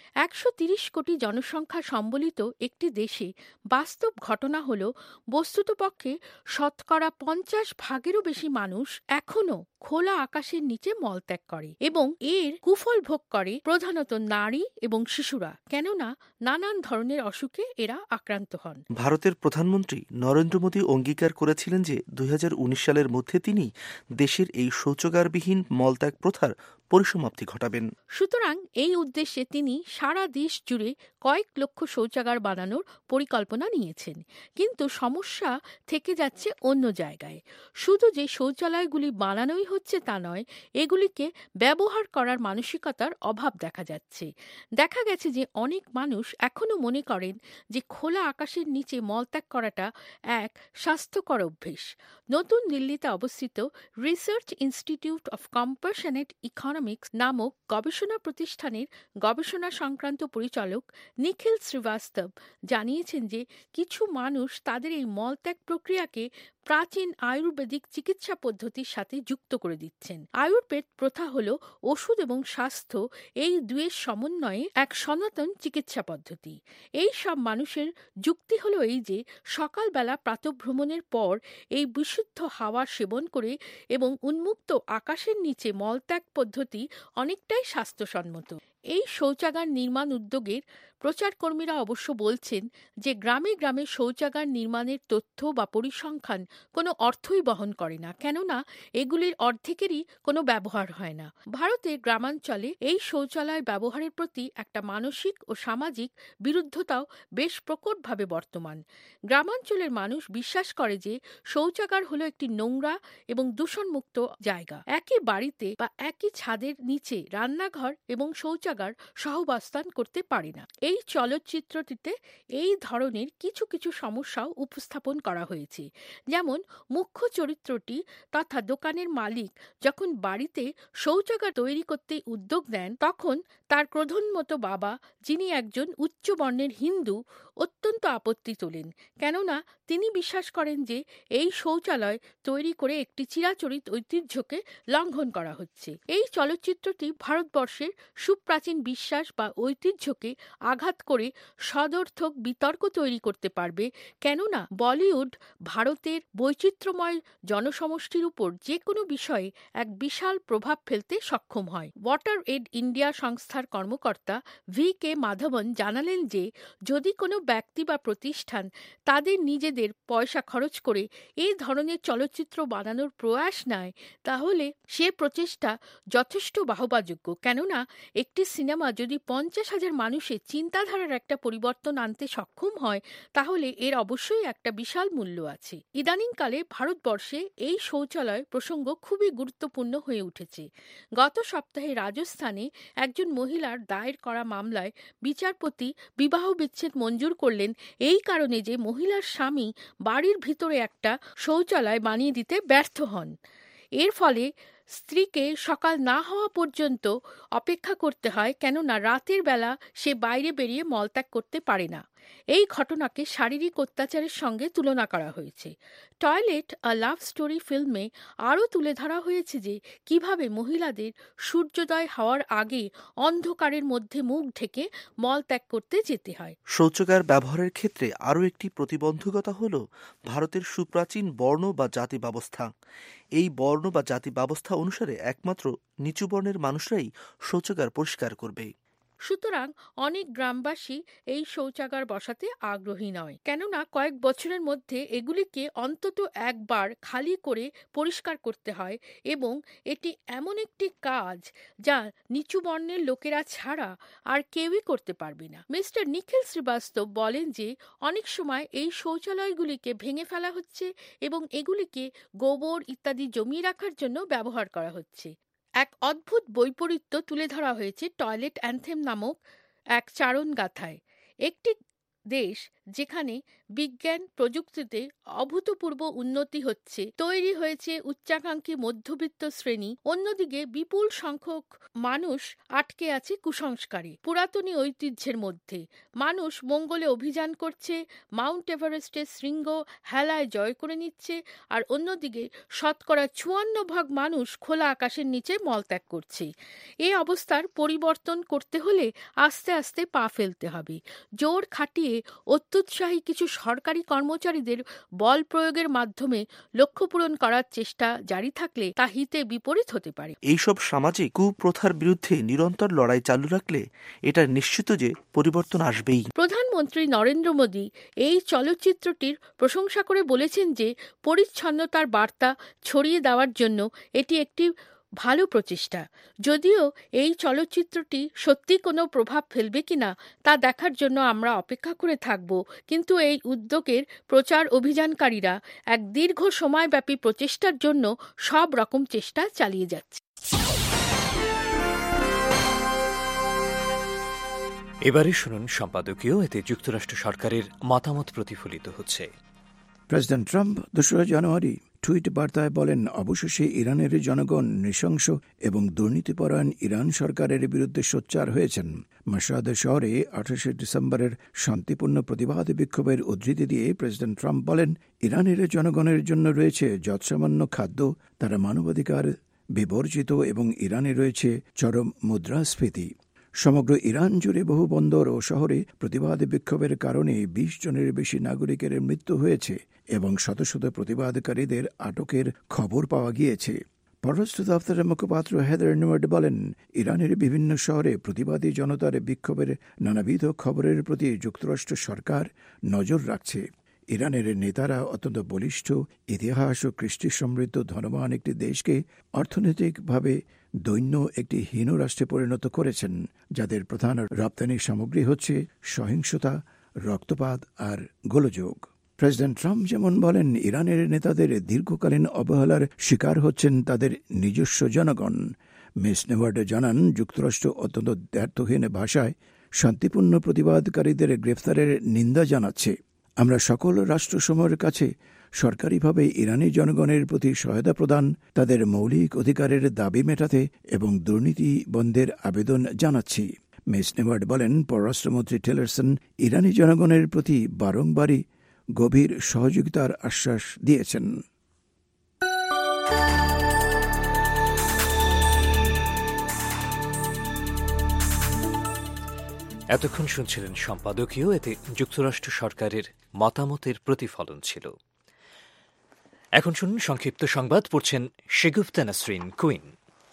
130 কোটি জনসংখ্যা সম্বলিত একটি দেশে বাস্তব ঘটনা হল বস্তুতপক্ষে শতকরা 50 ভাগেরও বেশি মানুষ এখনও খোলা আকাশের নিচে মলত্যাগ করে এবং এর কুফল ভোগ করে প্রধানত নারী এবং শিশুরা, কেননা নানান ধরনের অসুখে এরা আক্রান্ত হন। ভারতের প্রধানমন্ত্রী নরেন্দ্র মোদী অঙ্গীকার করেছিলেন যে 2019 সালের মধ্যে তিনি দেশের এই শৌচাগারবিহীন মলত্যাগ প্রথার পরিসমাপ্তি ঘটাবেন। সুতরাং এই উদ্দেশ্যে তিনি সারা দেশ জুড়ে কয়েক লক্ষ শৌচাগার বানানোর পরিকল্পনা নিয়েছেন। কিন্তু সমস্যা থেকে যাচ্ছে অন্য জায়গায়। শুধু যে শৌচালয়গুলি বানানোই হচ্ছে তা নয়, এগুলিকে ব্যবহার করার মানসিকতার অভাব দেখা যাচ্ছে। দেখা গেছে যে অনেক মানুষ এখনও মনে করেন যে খোলা আকাশের নিচে মলত্যাগ করাটা এক স্বাস্থ্যকর অভ্যেস। নতুন দিল্লিতে অবস্থিত research institute of compassionate economics নামক গবেষণা প্রতিষ্ঠানের গবেষণা সংক্রান্ত পরিচালক নিখিল শ্রীবাস্তব জানিয়েছেন যে কিছু মানুষ তাদের এই মলত্যাগ প্রক্রিয়াকে প্রাচীন আয়ুর্বেদিক চিকিৎসা পদ্ধতির সাথে যুক্ত করে দিচ্ছেন। আয়ুর্বেদ প্রথা হল ওষুধ এবং স্বাস্থ্য এই দুয়ের সমন্বয়ে এক সনাতন চিকিৎসা পদ্ধতি। এই সব মানুষের যুক্তি হলো এই যে সকালবেলা প্রাতঃভ্রমণের পর এই বিশুদ্ধ হাওয়া সেবন করে এবং উন্মুক্ত আকাশের নিচে মলত্যাগ পদ্ধতি অনেকটাই স্বাস্থ্যসম্মত। এই শৌচাগার নির্মাণ উদ্যোগের প্রচারকর্মীরা অবশ্য বলছেন যে গ্রামে গ্রামে শৌচাগার নির্মাণের তথ্য বা পরিসংখ্যান কোনো অর্থই বহন করে না, কেননা এগুলির অর্ধেকেরই কোনো ব্যবহার হয় না। ভারতের গ্রামাঞ্চলে এই শৌচালয় ব্যবহারের প্রতি একটা মানসিক ও সামাজিক বিরুদ্ধতাও বেশ প্রকটভাবে বর্তমান। গ্রামাঞ্চলের মানুষ বিশ্বাস করে যে শৌচাগার হলো একটি নোংরা এবং দূষণমুক্ত জায়গা। একই বাড়িতে বা একই ছাদের নিচে রান্নাঘর এবং শৌচাগার সহাবস্থান করতে পারে না। এই চলচ্চিত্রটিতে এই ধরনের কিছু কিছু সমস্যাও উপস্থাপন করা হয়েছে। যেমন মুখ্য চরিত্রটি তথা দোকানের মালিক যখন বাড়িতে শৌচাগার তৈরি করতে উদ্যোগ নেন, তখন তার ক্রোধোন্মত্ত বাবা, যিনি একজন উচ্চ বর্ণের হিন্দু, অত্যন্ত আপত্তি তোলেন, কেননা তিনি বিশ্বাস করেন যে এই শৌচালয় তৈরি করে একটি চিরাচরিত ঐতিহ্যকে লঙ্ঘন করা হচ্ছে। এই চলচ্চিত্রটি ভারতবর্ষের সুপ্রাচীন বিশ্বাস বা ঐতিহ্যকে আঘাত করে সদর্থক বিতর্ক তৈরি করতে পারবে, কেননা বলিউড ভারতের বৈচিত্র্যময় জনসমষ্টির উপর যে কোনো বিষয়ে এক বিশাল প্রভাব ফেলতে সক্ষম হয়। ওয়াটার এড ইন্ডিয়া সংস্থার কর্মকর্তা ভি.কে. মাধবন জানালেন যে যদি কোনো ব্যক্তি বা প্রতিষ্ঠান তাদের নিজেদের পয়সা খরচ করে এই ধরনের চলচ্চিত্র বানানোর প্রয়াস নেয়, তাহলে সে প্রচেষ্টা যথেষ্ট বাহবাযোগ্য, কেননা একটি সিনেমা যদি 50,000 মানুষের চিন্তাধারার একটা পরিবর্তন আনতে সক্ষম হয় তাহলে এর অবশ্যই একটা বিশাল মূল্য আছে। ইদানিংকালে ভারতবর্ষে এই শৌচালয় প্রসঙ্গ খুবই গুরুত্বপূর্ণ হয়ে উঠেছে। গত সপ্তাহে রাজস্থানে একজন মহিলার দায়ের করা মামলায় বিচারপতি বিবাহ বিচ্ছেদ মঞ্জুর করলেন এই কারণে যে মহিলার স্বামী বাড়ির ভিতরে একটা শৌচালয় বানিয়ে দিতে ব্যর্থ হন। এর ফলে স্ত্রীকে সকাল না হওয়া পর্যন্ত অপেক্ষা করতে হয়, কেননা রাতের বেলা সে বাইরে বেরিয়ে মলত্যাগ করতে পারে না। এই ঘটনাকে শারীরিক অত্যাচারের সঙ্গে তুলনা করা হয়েছে। টয়লেট আ লাভ স্টোরি ফিল্মে আরও তুলে ধরা হয়েছে যে কিভাবে মহিলাদের সূর্যোদয় হওয়ার আগে অন্ধকারের মধ্যে মুখ ঢেকে মলত্যাগ করতে যেতে হয়। শৌচাগার ব্যবহারের ক্ষেত্রে আরও একটি প্রতিবন্ধকতা হল ভারতের সুপ্রাচীন বর্ণ বা জাতি ব্যবস্থা। এই বর্ণ বা জাতি ব্যবস্থা অনুসারে একমাত্র নিচু বর্ণের মানুষরাই শৌচাগার পরিষ্কার করবে। সুতরাং অনেক গ্রামবাসী এই শৌচাগার বসাতে আগ্রহী নয়, কেননা কয়েক বছরের মধ্যে এগুলিকে অন্তত একবার খালি করে পরিষ্কার করতে হয় এবং এটি এমন একটি কাজ যা নিচু বর্ণের লোকেরা ছাড়া আর কেউই করতে পারবে না। মিস্টার নিখিল শ্রীবাস্তব বলেন যে অনেক সময় এই শৌচালয়গুলিকে ভেঙে ফেলা হচ্ছে এবং এগুলিকে গোবর ইত্যাদি জমিয়ে রাখার জন্য ব্যবহার করা হচ্ছে। এক অদ্ভুত বৈপরীত্য তুলে ধরা হয়েছে টয়লেট অ্যান্থেম নামক এক চারণ গাথায়। একটি দেশ যেখানে বিজ্ঞান প্রযুক্তিতে অভূতপূর্ব উন্নতি হচ্ছে, তৈরি হয়েছে উচ্চাকাঙ্ক্ষী মধ্যবিত্ত শ্রেণী, অন্যদিকে বিপুল সংখ্যক মানুষ আটকে আছে কুসংস্কারে, পুরাতনী ঐতিহ্যের মধ্যে। মানুষ মঙ্গলে অভিযান করছে, মাউন্ট এভারেস্টের শৃঙ্গ হেলায় জয় করে নিচ্ছে, আর অন্যদিকে 54% মানুষ খোলা আকাশের নিচে মলত্যাগ করছে। এই অবস্থার পরিবর্তন করতে হলে আস্তে আস্তে পা ফেলতে হবে। জোর খাটিয়ে অত্যুৎসাহী কিছু সরকারি কর্মচারীদের বল প্রয়োগের মাধ্যমে লক্ষ্য পূরণ করার চেষ্টা জারি থাকলে তা হিতে বিপরীত হতে পারে। এইসব সামাজিক কুপ্রথার বিরুদ্ধে নিরন্তর লড়াই চালু রাখলে এটা নিশ্চিত যে পরিবর্তন আসবেই। প্রধানমন্ত্রী নরেন্দ্র মোদী এই চলচ্চিত্রটির প্রশংসা করে বলেছেন যে পরিচ্ছন্নতার বার্তা ছড়িয়ে দেওয়ার জন্য এটি একটি ভালো প্রচেষ্টা। যদিও এই চলচ্চিত্রটি সত্যি কোনো প্রভাব ফেলবে কিনা তা দেখার জন্য আমরা অপেক্ষা করে থাকব, কিন্তু এই উদ্যোগের প্রচার অভিযানকারীরা এক দীর্ঘ সময়ব্যাপী প্রচেষ্টার জন্য সব রকম চেষ্টা চালিয়ে যাচ্ছে। এবারে শুনুন সম্পাদকীয়। এতে যুক্তরাষ্ট্র সরকারের মতামত প্রতিফলিত হচ্ছে। প্রেসিডেন্ট ট্রাম্প 2 জানুয়ারি টুইট বার্তায় বলেন, অবশেষে ইরানের জনগণ নৃশংস এবং দুর্নীতিপরায়ণ ইরান সরকারের বিরুদ্ধে সোচ্চার হয়েছেন। মাশহাদ শহরে 28 ডিসেম্বরের শান্তিপূর্ণ প্রতিবাদ বিক্ষোভের উদ্ধৃতি দিয়ে প্রেসিডেন্ট ট্রাম্প বলেন, ইরানের জনগণের জন্য রয়েছে যৎসামান্য খাদ্য, তারা মানবাধিকার বিবর্জিত এবং ইরানে রয়েছে চরম মুদ্রাস্ফীতি। সমগ্র ইরান জুড়ে বহু বন্দর ও শহরে প্রতিবাদ বিক্ষোভের কারণে 20 জনের বেশি নাগরিকের মৃত্যু হয়েছে এবং শত শত প্রতিবাদকারীদের আটকের খবর পাওয়া গিয়েছে। পররাষ্ট্র দপ্তরের মুখপাত্র হেদার নুয়ার্ড বলেন, ইরানের বিভিন্ন শহরে প্রতিবাদী জনতার বিক্ষোভের নানাবিধ খবরের প্রতি যুক্তরাষ্ট্র সরকার নজর রাখছে। ইরানের নেতারা অত্যন্ত বলিষ্ঠ, ইতিহাস ও কৃষ্টি সমৃদ্ধ ধনবান একটি দেশকে অর্থনৈতিকভাবে দৈন্য একটি হীন রাষ্ট্রে পরিণত করেছেন, যাদের প্রধান রপ্তানি সামগ্রী হচ্ছে সহিংসতা, রক্তপাত আর গোলযোগ। প্রেসিডেন্ট ট্রাম্প যেমন বলেন, ইরানের নেতাদের দীর্ঘকালীন অবহেলার শিকার হচ্ছেন তাদের নিজস্ব জনগণ। মিস নেওয়ার্ড জানান, যুক্তরাষ্ট্র অত্যন্ত দ্ব্যর্থহীন ভাষায় শান্তিপূর্ণ প্রতিবাদকারীদের গ্রেফতারের নিন্দা জানাচ্ছে। আমরা সকল রাষ্ট্রসমূহের কাছে সরকারিভাবে ইরানি জনগণের প্রতি সহায়তা প্রদান, তাদের মৌলিক অধিকারের দাবি মেটাতে এবং দুর্নীতি বন্ধের আবেদন জানাচ্ছি। মিস নেওয়ার্ড বলেন, পররাষ্ট্রমন্ত্রী টিলারসন ইরানি জনগণের প্রতি বারংবারই গভীর সহযোগিতার আশ্বাস দিয়েছেন। এতক্ষণ শুনছিলেন সম্পাদকীয়। এতে যুক্তরাষ্ট্র সরকারের মতামতের প্রতিফলন ছিল। এখন শুনুন সংক্ষিপ্ত সংবাদ, পড়ছেন শেগুফতা নাসরিন কুইন।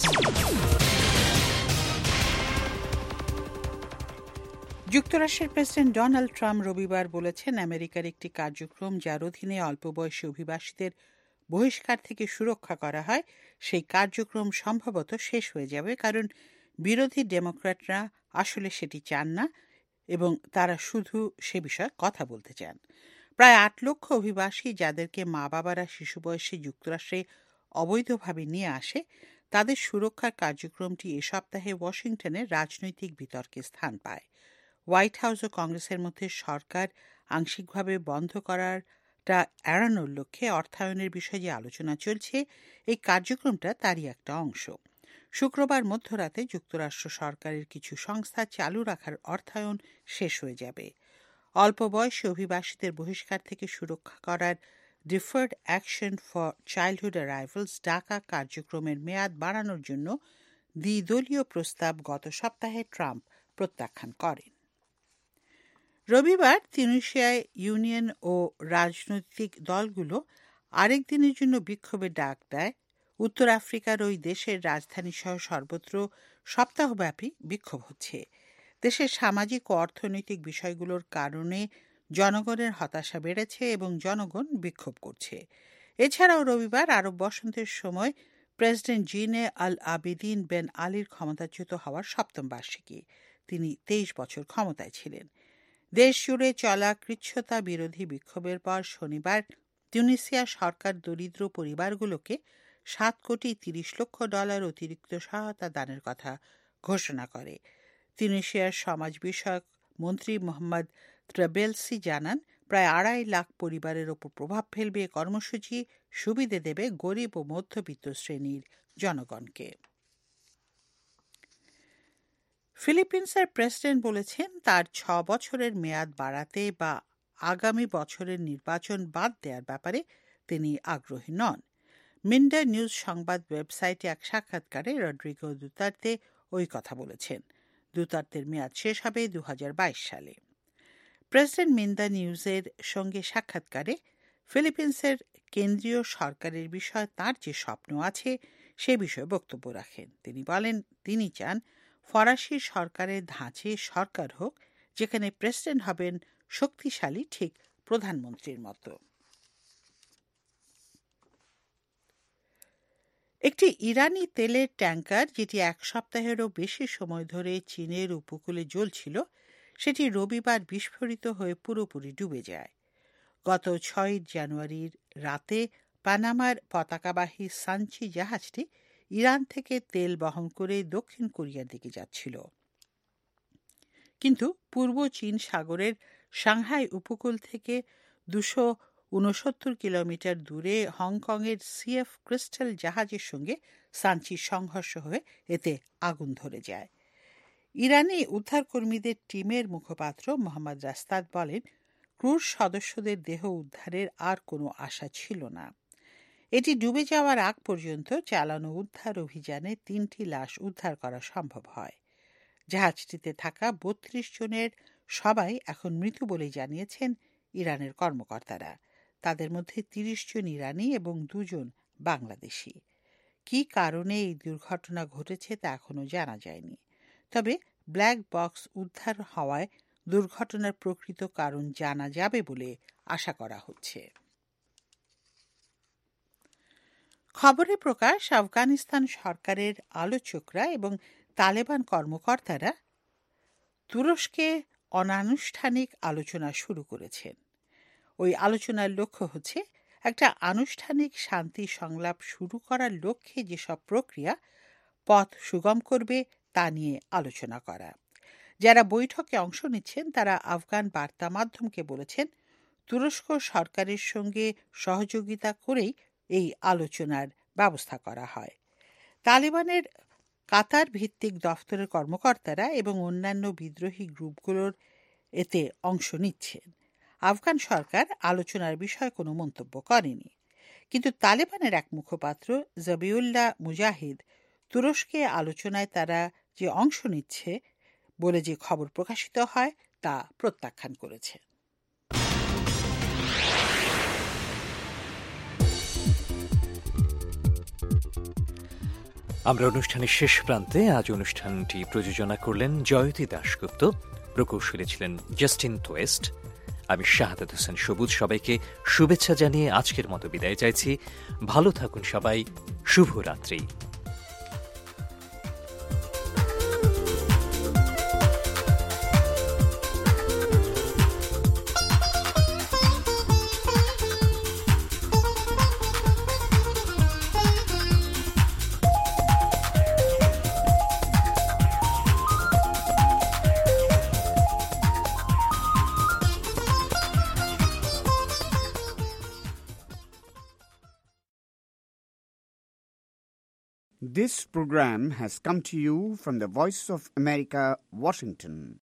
যুক্তরাষ্ট্রের প্রেসিডেন্ট ডোনাল্ড ট্রাম্প রবিবার বলেছেন, আমেরিকার একটি কার্যক্রম যার অধীনে অল্প বয়সী অভিবাসীদের বহিষ্কার থেকে সুরক্ষা করা হয় সেই কার্যক্রম সম্ভবত শেষ হয়ে যাবে, কারণ বিরোধী ডেমোক্র্যাটরা আসলে সেটি চান না এবং তারা শুধু সে বিষয়ে কথা বলতে চান। প্রায় ৮ লক্ষ অভিবাসী যাদেরকে মা বাবারা শিশু বয়সে যুক্তরাষ্ট্রে অবৈধভাবে নিয়ে আসে, তাদের সুরক্ষার কার্যক্রমটি এ সপ্তাহে ওয়াশিংটনে রাজনৈতিক বিতর্কে স্থান পায়। হোয়াইট হাউস ও কংগ্রেসের মধ্যে সরকার আংশিকভাবে বন্ধ করাটা এড়ানোর লক্ষ্যে অর্থায়নের বিষয়ে যে আলোচনা চলছে, এই কার্যক্রমটা তারই একটা অংশ। শুক্রবার মধ্যরাতে যুক্তরাষ্ট্র সরকারের কিছু সংস্থা চালু রাখার অর্থায়ন শেষ হয়ে যাবে। অল্প বয়সী অভিবাসীদের বহিষ্কার থেকে সুরক্ষা করার deferred action for childhood arrivals ডাকা কার্যক্রমের মেয়াদ বাড়ানোর জন্য দ্বিদলীয় প্রস্তাব গত সপ্তাহে ট্রাম্প প্রত্যাখ্যান করেন। রবিবার তিউনিসিয়ায় ইউনিয়ন ও রাজনৈতিক দলগুলো আরেক দিনের জন্য বিক্ষোভের ডাক দেয়। উত্তর আফ্রিকার ওই দেশের রাজধানী সহ সর্বত্র সপ্তাহব্যাপী বিক্ষোভ হচ্ছে। দেশের সামাজিক ও অর্থনৈতিক বিষয়গুলোর কারণে জনগণের হতাশা বেড়েছে এবং জনগণ বিক্ষোভ করছে। এছাড়াও রবিবার আরব বসন্তের সময় প্রেসিডেন্ট জিনে আল আবিদিন বেন আলীর ক্ষমতাচ্যুত হওয়ার ৭ম বার্ষিকী। তিনি ২৩ বছর ক্ষমতায় ছিলেন। দেশ জুড়ে চলা কৃচ্ছ্রতা বিরোধী বিক্ষোভের পর শনিবার তিউনিসিয়া সরকার দরিদ্র পরিবারগুলোকে $7.30 কোটি অতিরিক্ত সহায়তা দানের কথা ঘোষণা করে। তিউনিসিয়ার সমাজ বিষয়ক মন্ত্রী মোহাম্মদ ত্রাবেলসি জানান, প্রায় ২.৫ লাখ পরিবারের ওপর প্রভাব ফেলবে এ কর্মসূচি, সুবিধে দেবে গরিব ও মধ্যবিত্ত শ্রেণীর জনগণকে। ফিলিপিন্সের প্রেসিডেন্ট বলেছেন তার ৬ বছরের মেয়াদ বাড়াতে বা আগামী বছরের নির্বাচন বাদ দেওয়ার ব্যাপারে তিনি আগ্রহী নন। মিন্ডা নিউজ সংবাদ ওয়েবসাইটে এক সাক্ষাৎকারে রড্রিগো দুতার্তে ওই কথা বলেছেন। দুতার্তের মেয়াদ শেষ হবে ২০২২ সালে। প্রেসিডেন্ট মিন্ডা নিউজের সঙ্গে সাক্ষাৎকারে ফিলিপিন্সের কেন্দ্রীয় সরকারের বিষয়ে তার যে স্বপ্ন আছে সে বিষয়ে বক্তব্য রাখেন। তিনি বলেন, তিনি চান ফরাসি সরকারের ধাঁচে সরকার হোক, যেখানে প্রেসিডেন্ট হবেন শক্তিশালী, ঠিক প্রধানমন্ত্রীর মতো। একটি ইরানি তেলের ট্যাঙ্কার, যেটি ১ সপ্তাহেরও বেশি সময় ধরে চীনের উপকূলে জ্বলছিল, সেটি রবিবার বিস্ফোরিত হয়ে পুরোপুরি ডুবে যায়। গত ৬ জানুয়ারির রাতে পানামার পতাকাবাহী সাঞ্চি জাহাজটি ইরান থেকে তেল বহন করে দক্ষিণ কোরিয়ার দিকে যাচ্ছিল, কিন্তু পূর্ব চীন সাগরের সাংহাই উপকূল থেকে ২৬৯ কিলোমিটার দূরে হংকংয়ের সিএফ ক্রিস্টাল জাহাজের সঙ্গে সাঞ্চির সংঘর্ষ হয়ে এতে আগুন ধরে যায়। ইরানি উদ্ধারকর্মীদের টিমের মুখপাত্র মোহাম্মদ রাস্তাদ বলেন, ক্রুর সদস্যদের দেহ উদ্ধারের আর কোনো আশা ছিল না। এটি ডুবে যাওয়ার আগ পর্যন্ত চালানো উদ্ধার অভিযানে ৩টি লাশ উদ্ধার করা সম্ভব হয়। জাহাজটিতে থাকা ৩২ জনের সবাই এখন মৃত বলে জানিয়েছেন ইরানের কর্মকর্তারা। তাদের মধ্যে ৩০ জন ইরানি এবং ২ জন বাংলাদেশি। কী কারণে এই দুর্ঘটনা ঘটেছে তা এখনও জানা যায়নি। তবে ব্ল্যাক বক্স উদ্ধার হওয়ায় দুর্ঘটনার প্রকৃত কারণ জানা যাবে বলে আশা করা হচ্ছে। খবরে প্রকাশ, আফগানিস্তান সরকারের আলোচকরা এবং তালেবান কর্মকর্তারা তুরস্কে অনানুষ্ঠানিক আলোচনা শুরু করেছেন। ওই আলোচনার লক্ষ্য হচ্ছে একটা আনুষ্ঠানিক শান্তি সংলাপ শুরু করার লক্ষ্যে যেসব প্রক্রিয়া পথ সুগম করবে তা নিয়ে আলোচনা করা। যারা বৈঠকে অংশ নিচ্ছেন তারা আফগান বার্তা মাধ্যমকে বলেছেন, তুরস্ক সরকারের সঙ্গে সহযোগিতা করেই এই আলোচনার ব্যবস্থা করা হয়। তালেবানের কাতার ভিত্তিক দফতরের কর্মকর্তারা এবং অন্যান্য বিদ্রোহী গ্রুপগুলোর এতে অংশ নিচ্ছেন। আফগান সরকার আলোচনার বিষয়ে কোনো মন্তব্য করেনি, কিন্তু তালেবানের এক মুখপাত্র জবিউল্লাহ মুজাহিদ তুরস্কে আলোচনায় তারা যে অংশ নিচ্ছে বলে যে খবর প্রকাশিত হয় তা প্রত্যাখ্যান করেছে। আমরা অনুষ্ঠানের শেষ প্রান্তে। আজ অনুষ্ঠানটি প্রযোজনা করলেন জয়তী দাশগুপ্ত, প্রকৌশলী ছিলেন জাস্টিন তোয়েস্ট। আমি শাহাদাত হোসেন সবুজ। সবাইকে শুভেচ্ছা জানিয়ে আজকের মতো বিদায় চাইছি। ভালো থাকুন সবাই। শুভরাত্রি। This program has come to you from the Voice of America, Washington.